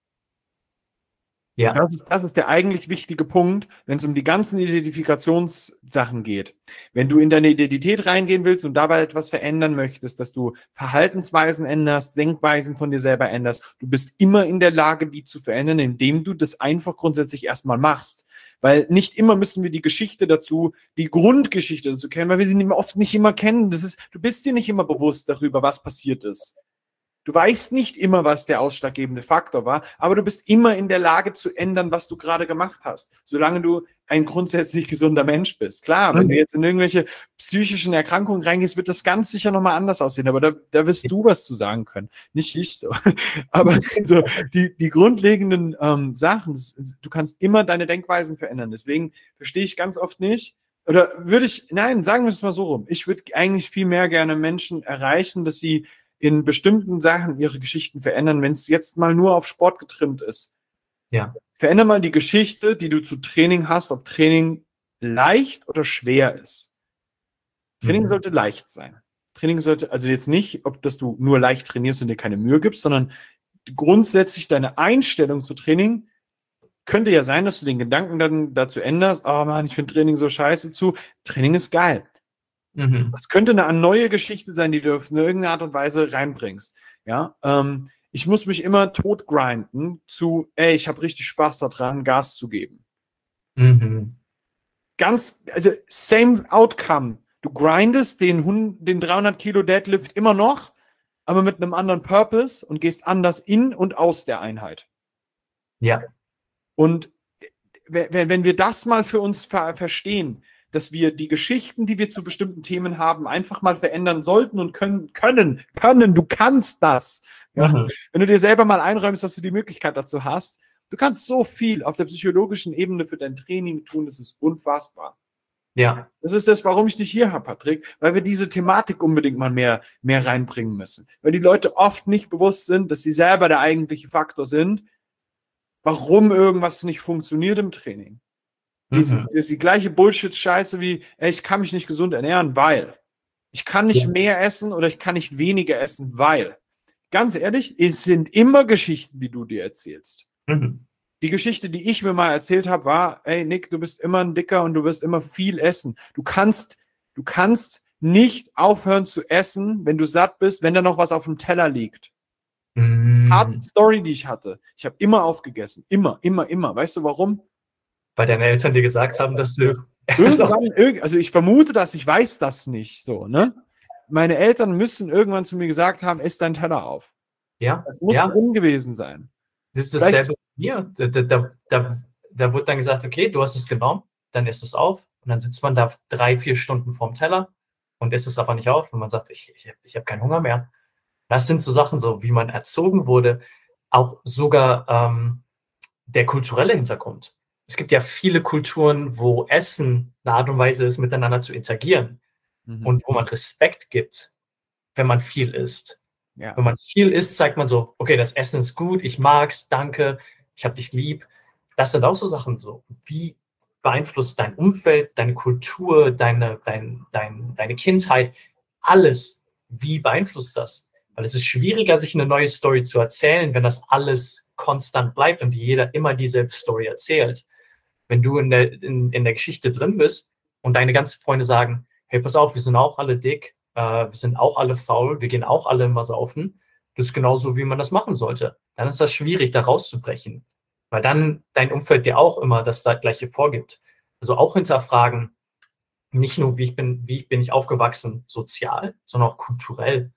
Ja. Das ist, das ist der eigentlich wichtige Punkt, wenn es um die ganzen Identifikationssachen geht. Wenn du in deine Identität reingehen willst und dabei etwas verändern möchtest, dass du Verhaltensweisen änderst, Denkweisen von dir selber änderst, du bist immer in der Lage, die zu verändern, indem du das einfach grundsätzlich erstmal machst. Weil nicht immer müssen wir die Geschichte dazu, die Grundgeschichte dazu kennen, weil wir sie oft nicht immer kennen. Das ist, du bist dir nicht immer bewusst darüber, was passiert ist. Du weißt nicht immer, was der ausschlaggebende Faktor war, aber du bist immer in der Lage zu ändern, was du gerade gemacht hast, solange du ein grundsätzlich gesunder Mensch bist. Klar, wenn Mhm. du jetzt in irgendwelche psychischen Erkrankungen reingehst, wird das ganz sicher nochmal anders aussehen, aber da, da wirst du was zu sagen können, nicht ich so. Aber so, die, die grundlegenden ähm, Sachen, du kannst immer deine Denkweisen verändern, deswegen verstehe ich ganz oft nicht, oder würde ich, nein, sagen wir es mal so rum, ich würde eigentlich viel mehr gerne Menschen erreichen, dass sie in bestimmten Sachen ihre Geschichten verändern, wenn es jetzt mal nur auf Sport getrimmt ist. Ja. Veränder mal die Geschichte, die du zu Training hast, ob Training leicht oder schwer ist. Training Mhm. sollte leicht sein. Training sollte, also jetzt nicht, ob dass du nur leicht trainierst und dir keine Mühe gibst, sondern grundsätzlich deine Einstellung zu Training könnte ja sein, dass du den Gedanken dann dazu änderst, oh Mann, ich finde Training so scheiße, zu Training ist geil. Mhm. Das könnte eine neue Geschichte sein, die du auf eine irgendeine Art und Weise reinbringst. Ja, ähm, ich muss mich immer tot grinden zu, ey, ich habe richtig Spaß daran, Gas zu geben. Mhm. Ganz, also same outcome. Du grindest den, Hund, den dreihundert Kilo Deadlift immer noch, aber mit einem anderen Purpose und gehst anders in und aus der Einheit. Ja. Und wenn wenn wir das mal für uns ver verstehen, dass wir die Geschichten, die wir zu bestimmten Themen haben, einfach mal verändern sollten und können, können, können, du kannst das. Ja? Mhm. Wenn du dir selber mal einräumst, dass du die Möglichkeit dazu hast, du kannst so viel auf der psychologischen Ebene für dein Training tun, das ist unfassbar. Ja. Das ist das, warum ich dich hier habe, Patrick, weil wir diese Thematik unbedingt mal mehr, mehr reinbringen müssen. Weil die Leute oft nicht bewusst sind, dass sie selber der eigentliche Faktor sind, warum irgendwas nicht funktioniert im Training. Die, Mhm. das ist die gleiche Bullshit-Scheiße wie, ey, ich kann mich nicht gesund ernähren, weil. Ich kann nicht Ja. mehr essen oder ich kann nicht weniger essen, weil. Ganz ehrlich, es sind immer Geschichten, die du dir erzählst. Mhm. Die Geschichte, die ich mir mal erzählt habe, war, ey, Nick, du bist immer ein Dicker und du wirst immer viel essen. Du kannst, du kannst nicht aufhören zu essen, wenn du satt bist, wenn da noch was auf dem Teller liegt. Mhm. Harte Story, die ich hatte. Ich habe immer aufgegessen. Immer, immer, immer. Weißt du warum? Weil deine Eltern dir gesagt haben, dass du Irgendwann, irg- also ich vermute das, ich weiß das nicht so, ne? Meine Eltern müssen irgendwann zu mir gesagt haben, iss deinen Teller auf. ja, Das muss ja, drin gewesen sein. das ist Vielleicht- dasselbe wie mir. Da, da, da, da, da wurde dann gesagt, okay, du hast es genommen, dann isst es auf und dann sitzt man da drei, vier Stunden vorm Teller und isst es aber nicht auf und man sagt, ich, ich, ich habe keinen Hunger mehr. Das sind so Sachen, so wie man erzogen wurde, auch sogar ähm, der kulturelle Hintergrund. Es gibt ja viele Kulturen, wo Essen eine Art und Weise ist, miteinander zu interagieren Mhm. und wo man Respekt gibt, wenn man viel isst. ja. Wenn man viel isst, zeigt man so, okay, das Essen ist gut, ich mag's, danke, ich hab dich lieb. Das sind auch so Sachen so. Wie beeinflusst dein Umfeld, deine Kultur, deine, dein, dein, deine Kindheit, alles, wie beeinflusst das? Weil es ist schwieriger, sich eine neue Story zu erzählen, wenn das alles konstant bleibt und jeder immer dieselbe Story erzählt. Wenn du in der, in, in der Geschichte drin bist und deine ganzen Freunde sagen, hey, pass auf, wir sind auch alle dick, äh, wir sind auch alle faul, wir gehen auch alle immer saufen, das ist genauso, wie man das machen sollte. Dann ist das schwierig, da rauszubrechen, weil dann dein Umfeld dir auch immer das Gleiche vorgibt. Also auch hinterfragen, nicht nur, wie ich bin, wie bin ich aufgewachsen, sozial, sondern auch kulturell.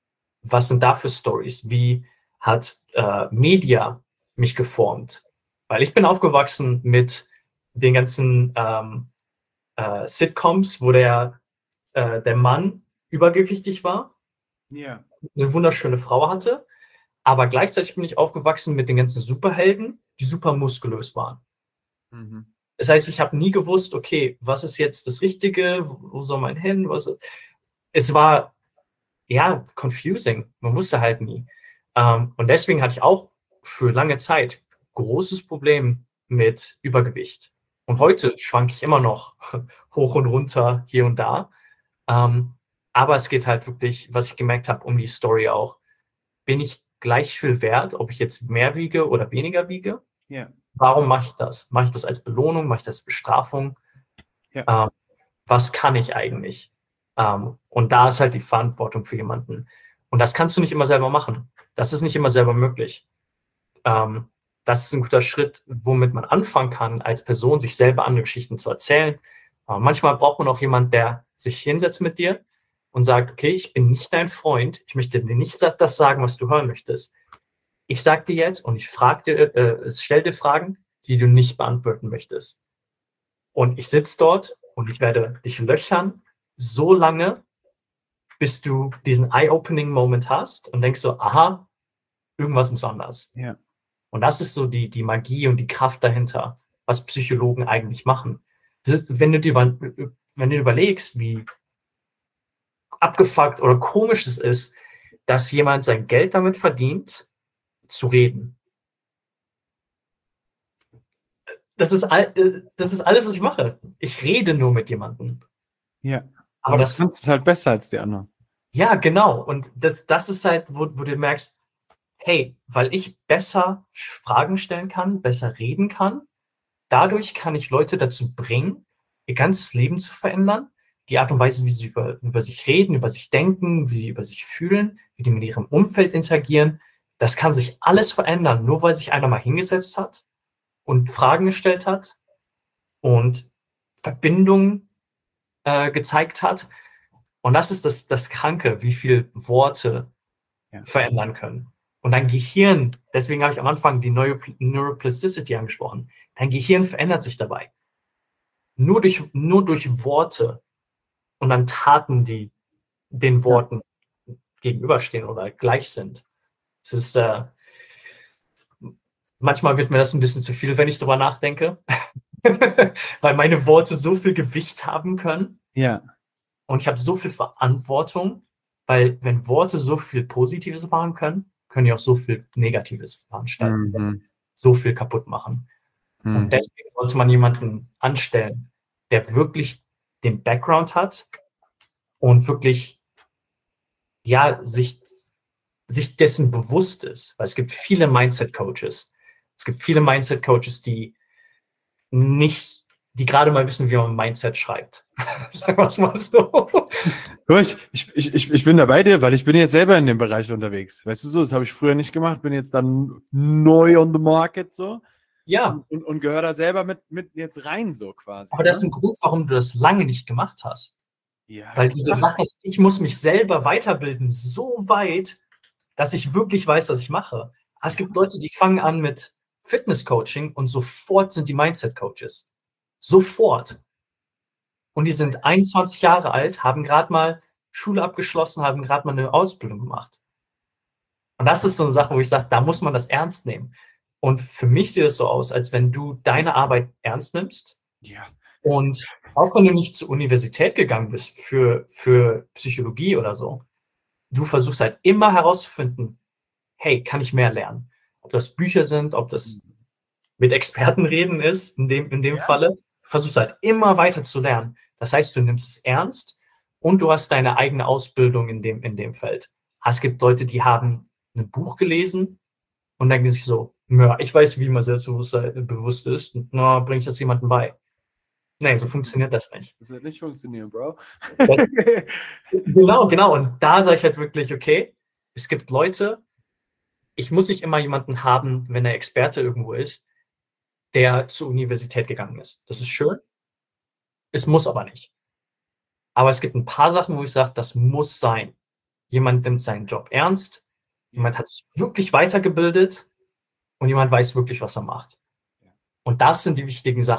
Was sind da für Stories? Wie hat äh, Media mich geformt? Weil ich bin aufgewachsen mit den ganzen ähm, äh, Sitcoms, wo der, äh, der Mann übergewichtig war, Ja. eine wunderschöne Frau hatte, aber gleichzeitig bin ich aufgewachsen mit den ganzen Superhelden, die super muskulös waren. Mhm. Das heißt, ich habe nie gewusst, okay, was ist jetzt das Richtige, wo, wo soll man hin, was, es war, ja, confusing, man wusste halt nie. Ähm, und deswegen hatte ich auch für lange Zeit großes Problem mit Übergewicht. Und heute schwanke ich immer noch hoch und runter, hier und da. Ähm, aber es geht halt wirklich, was ich gemerkt habe, um die Story auch. Bin ich gleich viel wert, ob ich jetzt mehr wiege oder weniger wiege? Ja. Warum mache ich das? Mache ich das als Belohnung? Mache ich das als Bestrafung? Ja. Ähm, was kann ich eigentlich? Ähm, und da ist halt die Verantwortung für jemanden. Und das kannst du nicht immer selber machen. Das ist nicht immer selber möglich. Ähm, das ist ein guter Schritt, womit man anfangen kann, als Person sich selber andere Geschichten zu erzählen. Aber manchmal braucht man auch jemanden, der sich hinsetzt mit dir und sagt, okay, ich bin nicht dein Freund, ich möchte dir nicht das sagen, was du hören möchtest. Ich sage dir jetzt und ich frage dir, äh, stell dir Fragen, die du nicht beantworten möchtest. Und ich sitze dort und ich werde dich löchern, so lange, bis du diesen Eye-Opening-Moment hast und denkst so, aha, irgendwas muss anders. Ja. Und das ist so die, die Magie und die Kraft dahinter, was Psychologen eigentlich machen. Das ist, wenn du dir, über, wenn du dir überlegst, wie abgefuckt oder komisch es ist, dass jemand sein Geld damit verdient, zu reden. Das ist, all, das ist alles, was ich mache. Ich rede nur mit jemandem. Ja. Aber das ist halt besser als die anderen. Ja, genau. Und das, das ist halt, wo, wo du merkst, hey, weil ich besser Fragen stellen kann, besser reden kann, dadurch kann ich Leute dazu bringen, ihr ganzes Leben zu verändern, die Art und Weise, wie sie über, über sich reden, über sich denken, wie sie über sich fühlen, wie die mit ihrem Umfeld interagieren. Das kann sich alles verändern, nur weil sich einer mal hingesetzt hat und Fragen gestellt hat und Verbindungen äh, gezeigt hat. Und das ist das, das Kranke, wie viel Worte ja. verändern können. Und dein Gehirn, deswegen habe ich am Anfang die Neuro Neuroplasticity angesprochen, dein Gehirn verändert sich dabei. Nur durch, nur durch Worte und dann Taten, die den Worten ja. gegenüberstehen oder gleich sind. Es ist, äh, manchmal wird mir das ein bisschen zu viel, wenn ich drüber nachdenke, weil meine Worte so viel Gewicht haben können. Ja. Und ich habe so viel Verantwortung, weil wenn Worte so viel Positives machen können, können die auch so viel Negatives veranstalten, mhm. so viel kaputt machen. Mhm. Und deswegen sollte man jemanden anstellen, der wirklich den Background hat und wirklich ja, sich, sich dessen bewusst ist. Weil es gibt viele Mindset-Coaches. Es gibt viele Mindset-Coaches, die nicht, die gerade mal wissen, wie man Mindset schreibt. Sagen wir es mal so. Ich, ich, ich, ich bin da bei dir, weil ich bin jetzt selber in dem Bereich unterwegs. Weißt du so, das habe ich früher nicht gemacht, bin jetzt dann neu on the market so. Ja. Und, und gehöre da selber mit, mit jetzt rein so quasi. Aber das ist ein Grund, warum du das lange nicht gemacht hast. Ja, weil du gesagt hast, ich muss mich selber weiterbilden, so weit, dass ich wirklich weiß, was ich mache. Aber es gibt Leute, die fangen an mit Fitness-Coaching und sofort sind die Mindset-Coaches. Sofort. Und die sind einundzwanzig Jahre alt, haben gerade mal Schule abgeschlossen, haben gerade mal eine Ausbildung gemacht. Und das ist so eine Sache, wo ich sage, da muss man das ernst nehmen. Und für mich sieht es so aus, als wenn du deine Arbeit ernst nimmst. Ja. Und auch wenn du nicht zur Universität gegangen bist für, für Psychologie oder so, du versuchst halt immer herauszufinden, hey, kann ich mehr lernen? Ob das Bücher sind, ob das mit Experten reden ist, in dem, in dem ja. Falle, du versuchst halt immer weiter zu lernen. Das heißt, du nimmst es ernst und du hast deine eigene Ausbildung in dem, in dem Feld. Es gibt Leute, die haben ein Buch gelesen und denken sich so, ja, ich weiß, wie man selbstbewusst ist, na, bringe ich das jemandem bei. Nee, so funktioniert das nicht. Das wird nicht funktionieren, Bro. Das, genau, genau. Und da sage ich halt wirklich, okay, es gibt Leute, ich muss nicht immer jemanden haben, wenn er Experte irgendwo ist, der zur Universität gegangen ist. Das ist schön. Es muss aber nicht. Aber es gibt ein paar Sachen, wo ich sage, das muss sein. Jemand nimmt seinen Job ernst, jemand hat sich wirklich weitergebildet und jemand weiß wirklich, was er macht. Und das sind die wichtigen Sachen,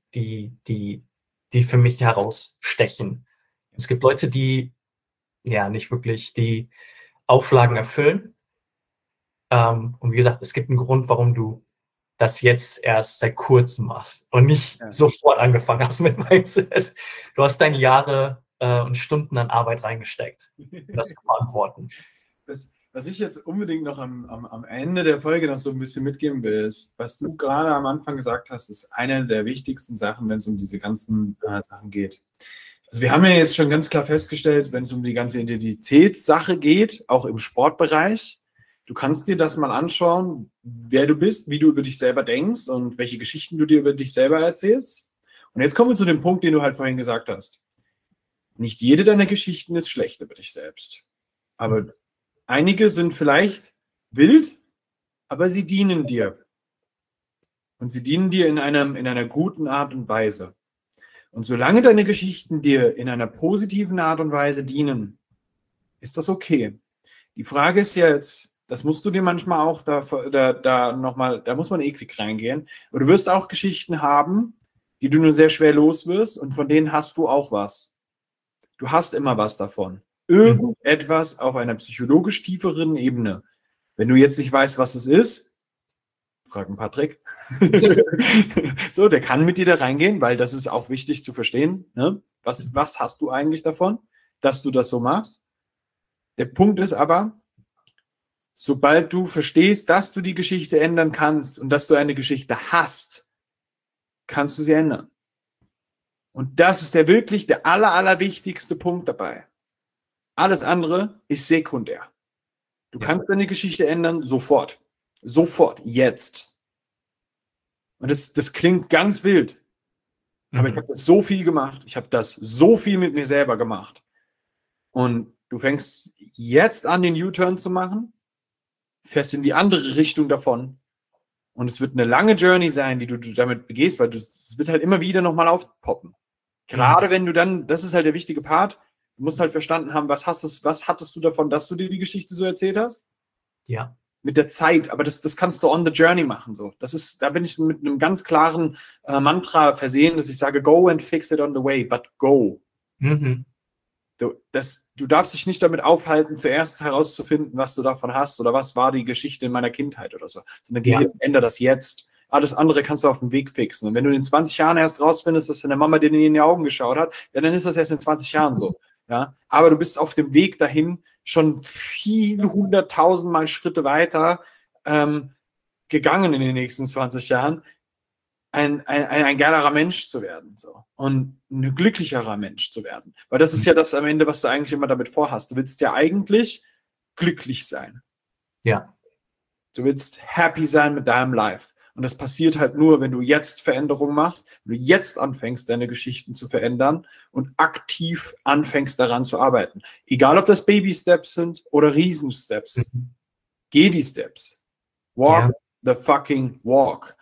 die, die, die für mich herausstechen. Es gibt Leute, die ja nicht wirklich die Auflagen erfüllen. Ähm, und wie gesagt, es gibt einen Grund, warum du das jetzt erst seit kurzem machst und nicht ja. sofort angefangen hast mit Mindset. Du hast deine Jahre äh, und Stunden an Arbeit reingesteckt, das zu verantworten. Das, was ich jetzt unbedingt noch am, am, am Ende der Folge noch so ein bisschen mitgeben will, ist, was du gerade am Anfang gesagt hast, ist eine der wichtigsten Sachen, wenn es um diese ganzen äh, Sachen geht. Also wir haben ja jetzt schon ganz klar festgestellt, wenn es um die ganze Identitätssache geht, auch im Sportbereich, du kannst dir das mal anschauen, wer du bist, wie du über dich selber denkst und welche Geschichten du dir über dich selber erzählst. Und jetzt kommen wir zu dem Punkt, den du halt vorhin gesagt hast. Nicht jede deiner Geschichten ist schlecht über dich selbst. Aber einige sind vielleicht wild, aber sie dienen dir. Und sie dienen dir in einem, in einer guten Art und Weise. Und solange deine Geschichten dir in einer positiven Art und Weise dienen, ist das okay. Die Frage ist jetzt, das musst du dir manchmal auch da, da, da nochmal, da muss man eklig reingehen. Aber du wirst auch Geschichten haben, die du nur sehr schwer los wirst und von denen hast du auch was. Du hast immer was davon. Irgendetwas auf einer psychologisch tieferen Ebene. Wenn du jetzt nicht weißt, was es ist, fragen Patrick. So, der kann mit dir da reingehen, weil das ist auch wichtig zu verstehen. Ne? Was, was hast du eigentlich davon, dass du das so machst? Der Punkt ist aber, sobald du verstehst, dass du die Geschichte ändern kannst und dass du eine Geschichte hast, kannst du sie ändern. Und das ist der wirklich der aller, aller wichtigste Punkt dabei. Alles andere ist sekundär. Du ja. kannst deine Geschichte ändern, sofort. Sofort, jetzt. Und das, das klingt ganz wild. Aber mhm. ich habe das so viel gemacht. Ich habe das so viel mit mir selber gemacht. Und du fängst jetzt an, den U-Turn zu machen, fährst in die andere Richtung davon. Und es wird eine lange Journey sein, die du, du damit begehst, weil es wird halt immer wieder nochmal aufpoppen. Gerade mhm. wenn du dann, das ist halt der wichtige Part, du musst halt verstanden haben, was, hast du, was hattest du davon, dass du dir die Geschichte so erzählt hast? Ja. Mit der Zeit, aber das, das kannst du on the journey machen. So. Das ist, da bin ich mit einem ganz klaren äh, Mantra versehen, dass ich sage, go and fix it on the way, but go. Mhm. Du, das, du darfst dich nicht damit aufhalten, zuerst herauszufinden, was du davon hast oder was war die Geschichte in meiner Kindheit oder so. Sondern geh, ja. ändere das jetzt. Alles andere kannst du auf dem Weg fixen. Und wenn du in zwanzig Jahren erst rausfindest, dass deine Mama dir in die Augen geschaut hat, ja, dann ist das erst in zwanzig Jahren so. Ja? Aber du bist auf dem Weg dahin schon viele hunderttausendmal Schritte weiter ähm, gegangen in den nächsten zwanzig Jahren, ein, ein, ein, ein geilerer Mensch zu werden. So. Und ein glücklicherer Mensch zu werden. Weil das ist ja das am Ende, was du eigentlich immer damit vorhast. Du willst ja eigentlich glücklich sein. Ja. Du willst happy sein mit deinem Life. Und das passiert halt nur, wenn du jetzt Veränderungen machst, wenn du jetzt anfängst, deine Geschichten zu verändern und aktiv anfängst, daran zu arbeiten. Egal, ob das Baby-Steps sind oder Riesen-Steps. Mhm. Geh die Steps. Walk ja. the fucking walk.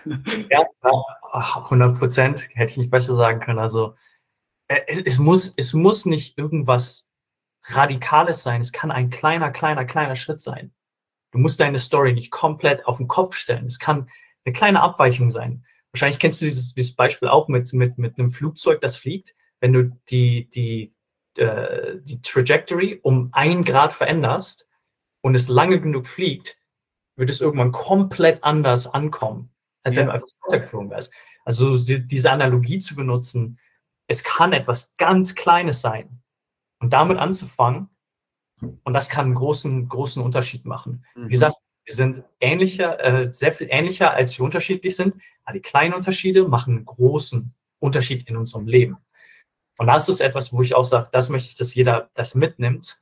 Ja, hundert Prozent hätte ich nicht besser sagen können. Also es, es, muss, es muss nicht irgendwas Radikales sein. Es kann ein kleiner, kleiner, kleiner Schritt sein. Du musst deine Story nicht komplett auf den Kopf stellen. Es kann eine kleine Abweichung sein. Wahrscheinlich kennst du dieses, dieses Beispiel auch mit, mit, mit einem Flugzeug, das fliegt. Wenn du die, die, äh, die Trajectory um ein Grad veränderst und es lange genug fliegt, wird es irgendwann komplett anders ankommen, als ja. wenn du einfach runtergeflogen wärst. Also diese Analogie zu benutzen, es kann etwas ganz Kleines sein. Und damit anzufangen, und das kann einen großen, großen Unterschied machen. Mhm. Wie gesagt, wir sind ähnlicher, äh, sehr viel ähnlicher, als wir unterschiedlich sind. Aber die kleinen Unterschiede machen einen großen Unterschied in unserem Leben. Und das ist etwas, wo ich auch sage, das möchte ich, dass jeder das mitnimmt.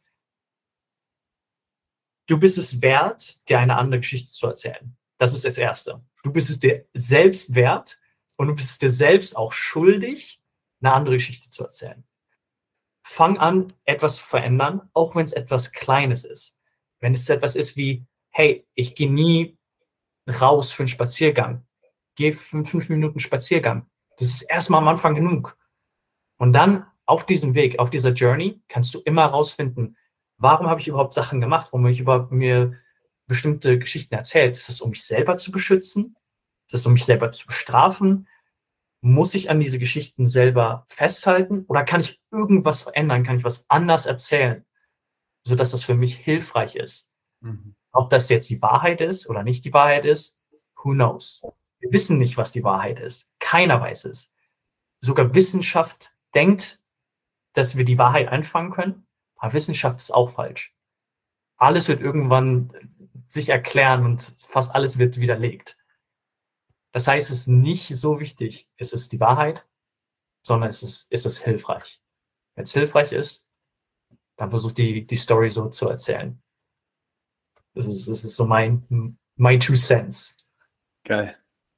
Du bist es wert, dir eine andere Geschichte zu erzählen. Das ist das Erste. Du bist es dir selbst wert und du bist es dir selbst auch schuldig, eine andere Geschichte zu erzählen. Fang an, etwas zu verändern, auch wenn es etwas Kleines ist. Wenn es etwas ist wie, hey, ich gehe nie raus für einen Spaziergang. Gehe fünf, fünf Minuten Spaziergang. Das ist erstmal am Anfang genug. Und dann auf diesem Weg, auf dieser Journey, kannst du immer herausfinden, warum habe ich überhaupt Sachen gemacht, warum habe ich überhaupt mir bestimmte Geschichten erzählt. Ist das, um mich selber zu beschützen? Ist das, um mich selber zu bestrafen? muss ich an diese Geschichten selber festhalten oder kann ich irgendwas verändern, kann ich was anders erzählen, sodass das für mich hilfreich ist. Mhm. Ob das jetzt die Wahrheit ist oder nicht die Wahrheit ist, who knows? Wir wissen nicht, was die Wahrheit ist. Keiner weiß es. Sogar Wissenschaft denkt, dass wir die Wahrheit einfangen können, aber Wissenschaft ist auch falsch. Alles wird irgendwann sich erklären und fast alles wird widerlegt. Das heißt, es ist nicht so wichtig, ist es die Wahrheit, sondern es ist, ist es hilfreich. Wenn es hilfreich ist, dann versucht die, die Story so zu erzählen. Das ist, das ist so mein, my two cents. Geil.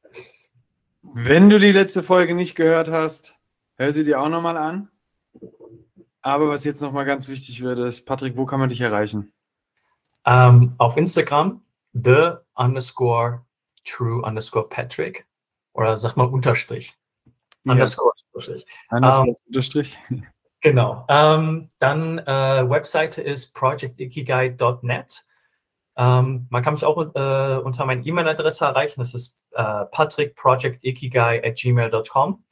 Wenn du die letzte Folge nicht gehört hast, hör sie dir auch nochmal an. Aber was jetzt nochmal ganz wichtig wird, ist, Patrick, wo kann man dich erreichen? Um, auf Instagram, the underscore true underscore Patrick. Oder sag mal Unterstrich. Ja. Underscore Unterstrich. Underscore um, Unterstrich. Genau. Um, dann äh, Webseite ist project ikigai dot net. Um, man kann mich auch äh, unter meiner E-Mail-Adresse erreichen. Das ist äh, patrick project ikigai at gmail dot com.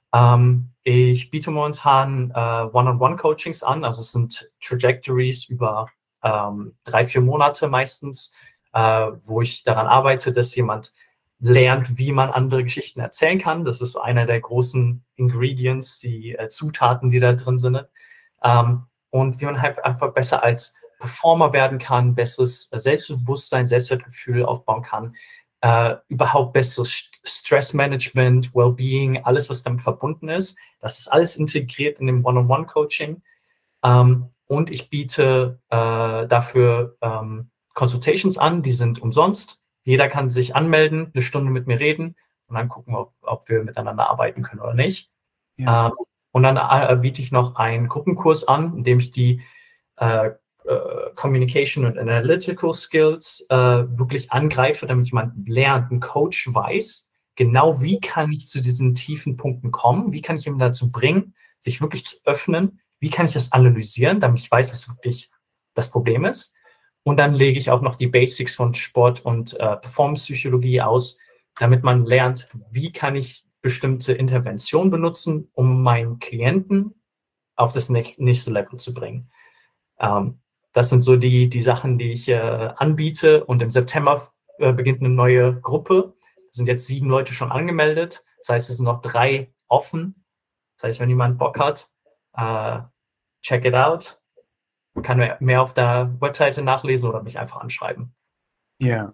Um, ich biete momentan äh, One-on-One-Coachings an. Also es sind Trajectories über ähm, drei, vier Monate meistens, äh, wo ich daran arbeite, dass jemand lernt, wie man andere Geschichten erzählen kann. Das ist einer der großen Ingredients, die äh, Zutaten, die da drin sind. Ähm, und wie man halt einfach besser als Performer werden kann, besseres Selbstbewusstsein, Selbstwertgefühl aufbauen kann, äh, überhaupt besseres Stressmanagement, Wellbeing, alles, was damit verbunden ist. Das ist alles integriert in dem One-on-One-Coaching. Ähm, und ich biete äh, dafür ähm, Consultations an, die sind umsonst. Jeder kann sich anmelden, eine Stunde mit mir reden und dann gucken wir, ob, ob wir miteinander arbeiten können oder nicht. Ja. Ähm, und dann äh, biete ich noch einen Gruppenkurs an, in dem ich die äh, äh, Communication und Analytical Skills äh, wirklich angreife, damit jemand lernt, ein Coach weiß, genau wie kann ich zu diesen tiefen Punkten kommen, wie kann ich ihn dazu bringen, sich wirklich zu öffnen, wie kann ich das analysieren, damit ich weiß, was wirklich das Problem ist. Und dann lege ich auch noch die Basics von Sport- und äh, Performance-Psychologie aus, damit man lernt, wie kann ich bestimmte Interventionen benutzen, um meinen Klienten auf das nächste Level zu bringen. Ähm, das sind so die, die Sachen, die ich äh, anbiete. Und im September äh, beginnt eine neue Gruppe. Es sind jetzt sieben Leute schon angemeldet. Das heißt, es sind noch drei offen. Das heißt, wenn jemand Bock hat, äh, check it out. Man kann mehr auf der Webseite nachlesen oder mich einfach anschreiben. Ja,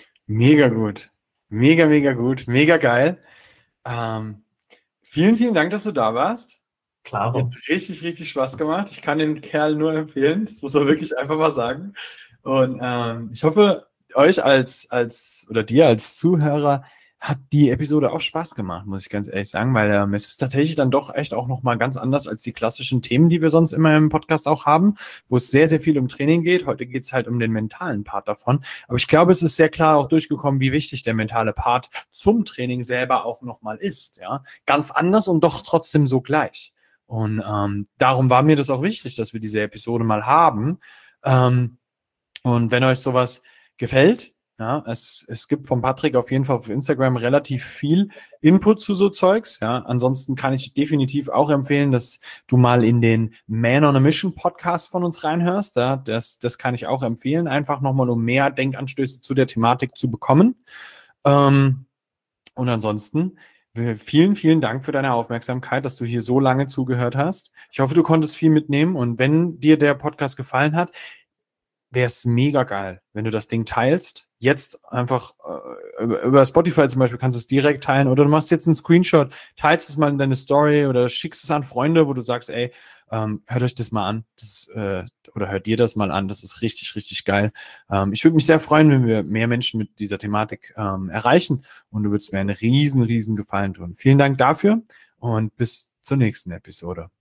mega gut. Mega, mega gut. Mega geil. Ähm, vielen, vielen Dank, dass du da warst. Klar. Hat richtig, richtig Spaß gemacht. Ich kann den Kerl nur empfehlen. Das muss man wirklich einfach mal sagen. Und ähm, ich hoffe, euch als, als oder dir als Zuhörer hat die Episode auch Spaß gemacht, muss ich ganz ehrlich sagen, weil ähm, es ist tatsächlich dann doch echt auch nochmal ganz anders als die klassischen Themen, die wir sonst immer im Podcast auch haben, wo es sehr, sehr viel um Training geht. Heute geht es halt um den mentalen Part davon. Aber ich glaube, es ist sehr klar auch durchgekommen, wie wichtig der mentale Part zum Training selber auch nochmal ist. Ja, ganz anders und doch trotzdem so gleich. Und ähm, darum war mir das auch wichtig, dass wir diese Episode mal haben. Ähm, und wenn euch sowas gefällt, ja, es, es gibt von Patrick auf jeden Fall auf Instagram relativ viel Input zu so Zeugs. Ja, ansonsten kann ich definitiv auch empfehlen, dass du mal in den Man on a Mission Podcast von uns reinhörst. Ja, das, das kann ich auch empfehlen, einfach nochmal, um mehr Denkanstöße zu der Thematik zu bekommen. Ähm, und ansonsten vielen, vielen Dank für deine Aufmerksamkeit, dass du hier so lange zugehört hast. Ich hoffe, du konntest viel mitnehmen und wenn dir der Podcast gefallen hat, wäre es mega geil, wenn du das Ding teilst. Jetzt einfach äh, über Spotify zum Beispiel kannst du es direkt teilen oder du machst jetzt einen Screenshot, teilst es mal in deine Story oder schickst es an Freunde, wo du sagst, ey, ähm, hört euch das mal an das, äh, oder hört dir das mal an, das ist richtig, richtig geil. Ähm, ich würde mich sehr freuen, wenn wir mehr Menschen mit dieser Thematik ähm, erreichen und du würdest mir einen riesen, riesen Gefallen tun. Vielen Dank dafür und bis zur nächsten Episode.